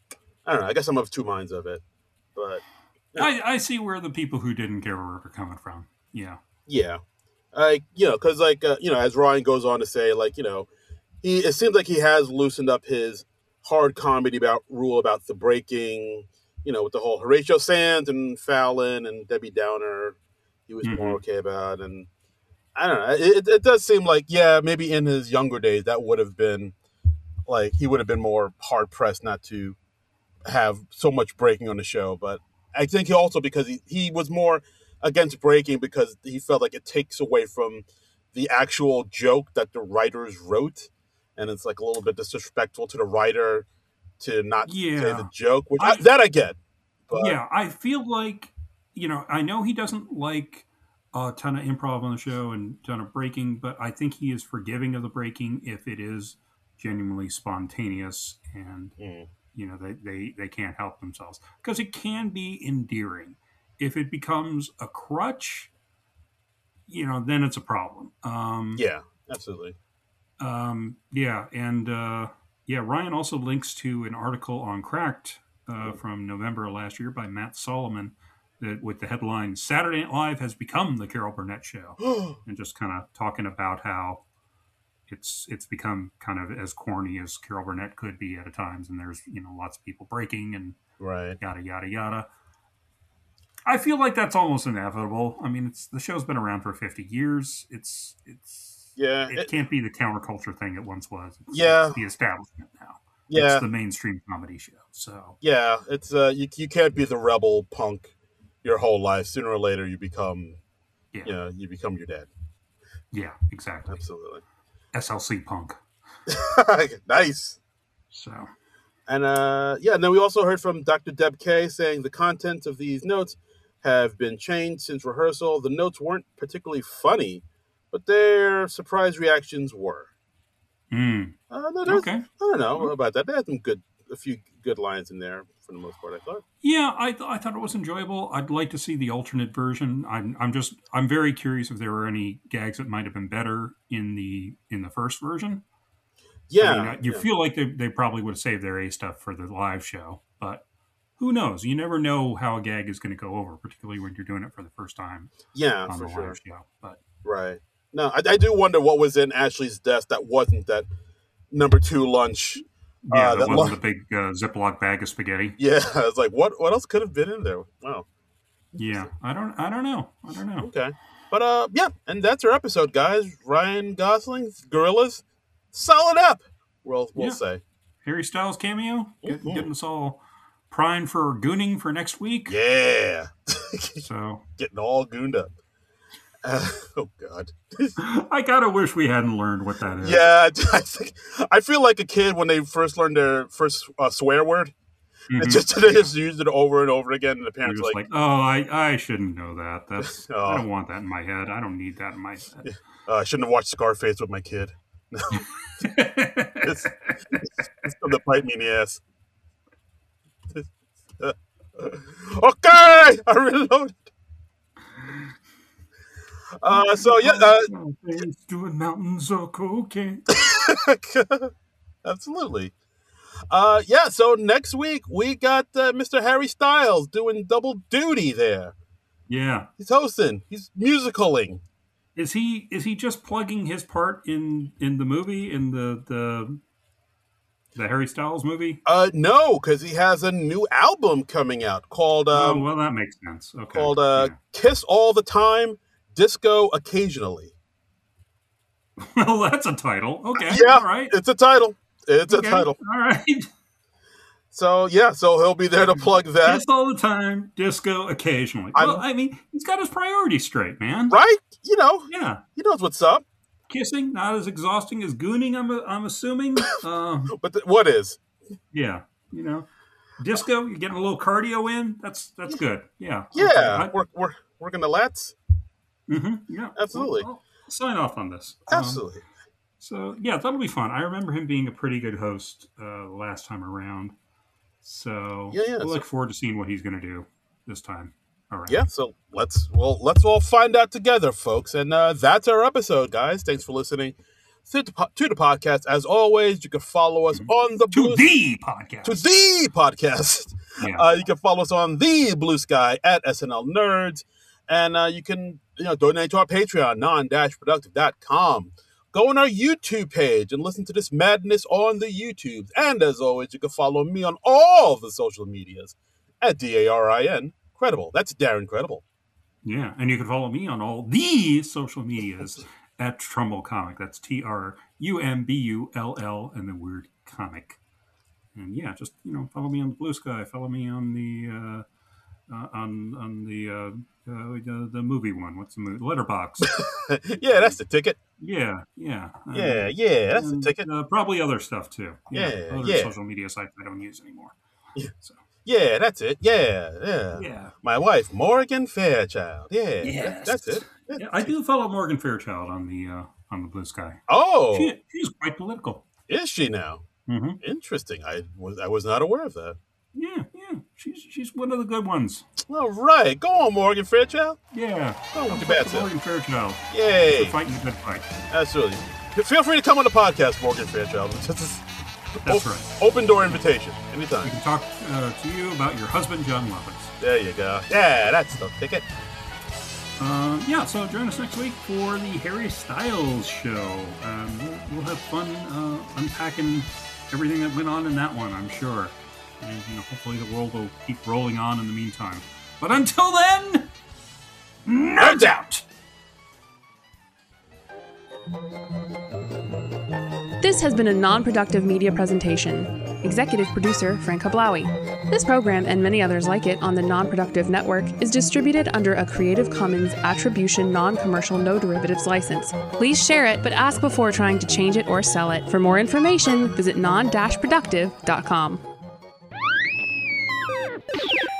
I don't know. I guess I'm of two minds of it, but yeah. I, I see where the people who didn't care were coming from. Yeah, yeah, I you know because like uh, you know as Ryan goes on to say, like you know he it seems like he has loosened up his hard comedy about rule about the breaking. You know, with the whole Horatio Sands and Fallon and Debbie Downer, he was mm-hmm. more okay about. And I don't know. It, it does seem like, yeah, maybe in his younger days, that would have been like, he would have been more hard pressed not to have so much breaking on the show. But I think he also because he, he was more against breaking because he felt like it takes away from the actual joke that the writers wrote, and it's like a little bit disrespectful to the writer to not Yeah. say the joke, which I- I, that I get. But Yeah, I feel like, you know, I know he doesn't like a ton of improv on the show and a ton of breaking, but I think he is forgiving of the breaking if it is genuinely spontaneous and, Mm. you know, they, they, they can't help themselves. Because it can be endearing. If it becomes a crutch, you know, then it's a problem. Um, yeah, absolutely. um, yeah, and uh, yeah, Ryan also links to an article on Cracked uh, from November of last year by Matt Solomon that, with the headline "Saturday Night Live has become the Carol Burnett Show," and just kind of talking about how it's it's become kind of as corny as Carol Burnett could be at times, and there's you know lots of people breaking and Right. yada yada yada. I feel like that's almost inevitable. I mean, it's the show's been around for fifty years. It's it's Yeah. it, it- can't be the counterculture thing it once was. It's, Yeah. it's the establishment now. yeah. It's the mainstream comedy show. So Yeah, it's uh, you you can't be the rebel punk your whole life. Sooner or later, you become, yeah, you know, you become your dad. yeah, exactly. Absolutely. S L C punk. Nice. So And uh, yeah, and then we also heard from Doctor Deb K saying the content of these notes have been changed since rehearsal. The notes weren't particularly funny, but their surprise reactions were. mm, Uh, no, there's- okay. I don't know about that. They had some good, a few good lines in there for the most part. I thought. Yeah, I, th- I thought it was enjoyable. I'd like to see the alternate version. I'm I'm just I'm very curious if there were any gags that might have been better in the in the first version. Yeah, I mean, you yeah. feel like they, they probably would have saved their A stuff for the live show, but who knows? You never know how a gag is going to go over, particularly when you're doing it for the first time yeah, on for the sure. live show. But Right. No, I, I do wonder what was in Ashley's desk that wasn't that number two lunch. yeah, Uh, that that wasn't lo- a big uh, Ziploc bag of spaghetti. Yeah, I was like, what? What else could have been in there? Wow. Yeah, I don't, I don't know, I don't know. Okay. But uh, yeah, and that's our episode, guys. Ryan Gosling, Gorillas, solid ep. We'll we'll Yeah. say. Harry Styles cameo, Get, Mhm. getting us all primed for gooning for next week. Yeah, So getting all gooned up. Uh, oh God. I gotta wish we hadn't learned what that is. Yeah, I think I feel like a kid when they first learned their first uh, swear word. Mhm. And just they just used it over and over again, and the You're parents just like, like, oh, I, I shouldn't know that. That's Oh. I don't want that in my head. I don't need that in my head. uh, I shouldn't have watched Scarface with my kid. It's, it's going to bite me in the ass. Okay, I reloaded. Uh, so yeah, uh, doing mountains of cocaine. absolutely. Uh, yeah, so next week we got uh, Mister Harry Styles doing double duty there. Yeah, He's hosting. He's musicaling. is he is he just plugging his part in in the movie in the the the Harry Styles movie? Uh, no, because he has a new album coming out called um, oh, well, that makes sense. Okay, called uh, Yeah. "Kiss All the Time, Disco Occasionally." Well, that's a title. Okay, Yeah, all right. it's a title. It's Okay, a title. All right. So yeah, so he'll be there to plug that, Kiss all the time, disco occasionally. I'm- Well, I mean, he's got his priorities straight, man. right? You know, Yeah. he knows what's up. Kissing, not as exhausting as gooning, I'm, I'm assuming. Um, But th- what is? yeah, you know. Disco, you're getting a little cardio in. That's that's good. Yeah. Yeah, Okay. we're we're working the lats. I- mhm, yeah. Absolutely. I'll sign off on this. Um, Absolutely. so, yeah, that'll be fun. I remember him being a pretty good host uh, last time around. So, Yeah, yeah, I so- look forward to seeing what he's going to do this time. All right. Yeah, so let's well let's all find out together, folks. And uh, that's our episode, guys. Thanks for listening to the, po- to the podcast. As always, you can follow us on the To Blue the podcast. to the podcast. Yeah. Uh, you can follow us on the Blue Sky at S N L Nerds, and uh, you can you know donate to our Patreon non dash productive dot com. Go on our YouTube page and listen to this madness on the YouTubes. And as always, you can follow me on all the social medias at D A R I N Credible. That's Darren Credible. Yeah, and you can follow me on all the social medias at Trumbull Comic. That's T R U M B U L L and the word comic. And yeah, just you know, follow me on the Blue Sky. Follow me on the uh, uh, on on the uh, uh, the, the movie one. What's the movie? Letterbox. Yeah, that's the ticket. Yeah, yeah, um, Yeah, yeah, that's the and, ticket. Uh, probably other stuff too. Yeah, other yeah. social media sites I don't use anymore. Yeah. So, Yeah, that's it. Yeah, yeah. yeah. My wife, Morgan Fairchild. Yeah, Yes. that- that's it. Yeah. Yeah, I do follow Morgan Fairchild on the uh, on the Blue Sky. Oh, She, she's quite political. is she now? Mm-hmm. Interesting. I was I was not aware of that. Yeah, yeah. She's she's one of the good ones. All right, go on, Morgan Fairchild. Yeah. Go with I'll your fight bad for self. Morgan Fairchild. Yay! For fighting a good fight. Absolutely. Feel free to come on the podcast, Morgan Fairchild. It's just That's op- right. Open door invitation I anytime. can talk uh, to you about your husband, John Lovitz. There you go. Yeah, that's the ticket. Uh, yeah, so join us next week for the Harry Styles show. Um, we'll, we'll have fun uh, unpacking everything that went on in that one, I'm sure. And you know, hopefully the world will keep rolling on in the meantime. But until then, no doubt. This has been a non-productive media presentation. Executive producer Frank Hablawi. This program and many others like it on the Non-Productive Network is distributed under a Creative Commons Attribution Non-Commercial No Derivatives license. Please share it, but ask before trying to change it or sell it. For more information, visit non dash productive dot com.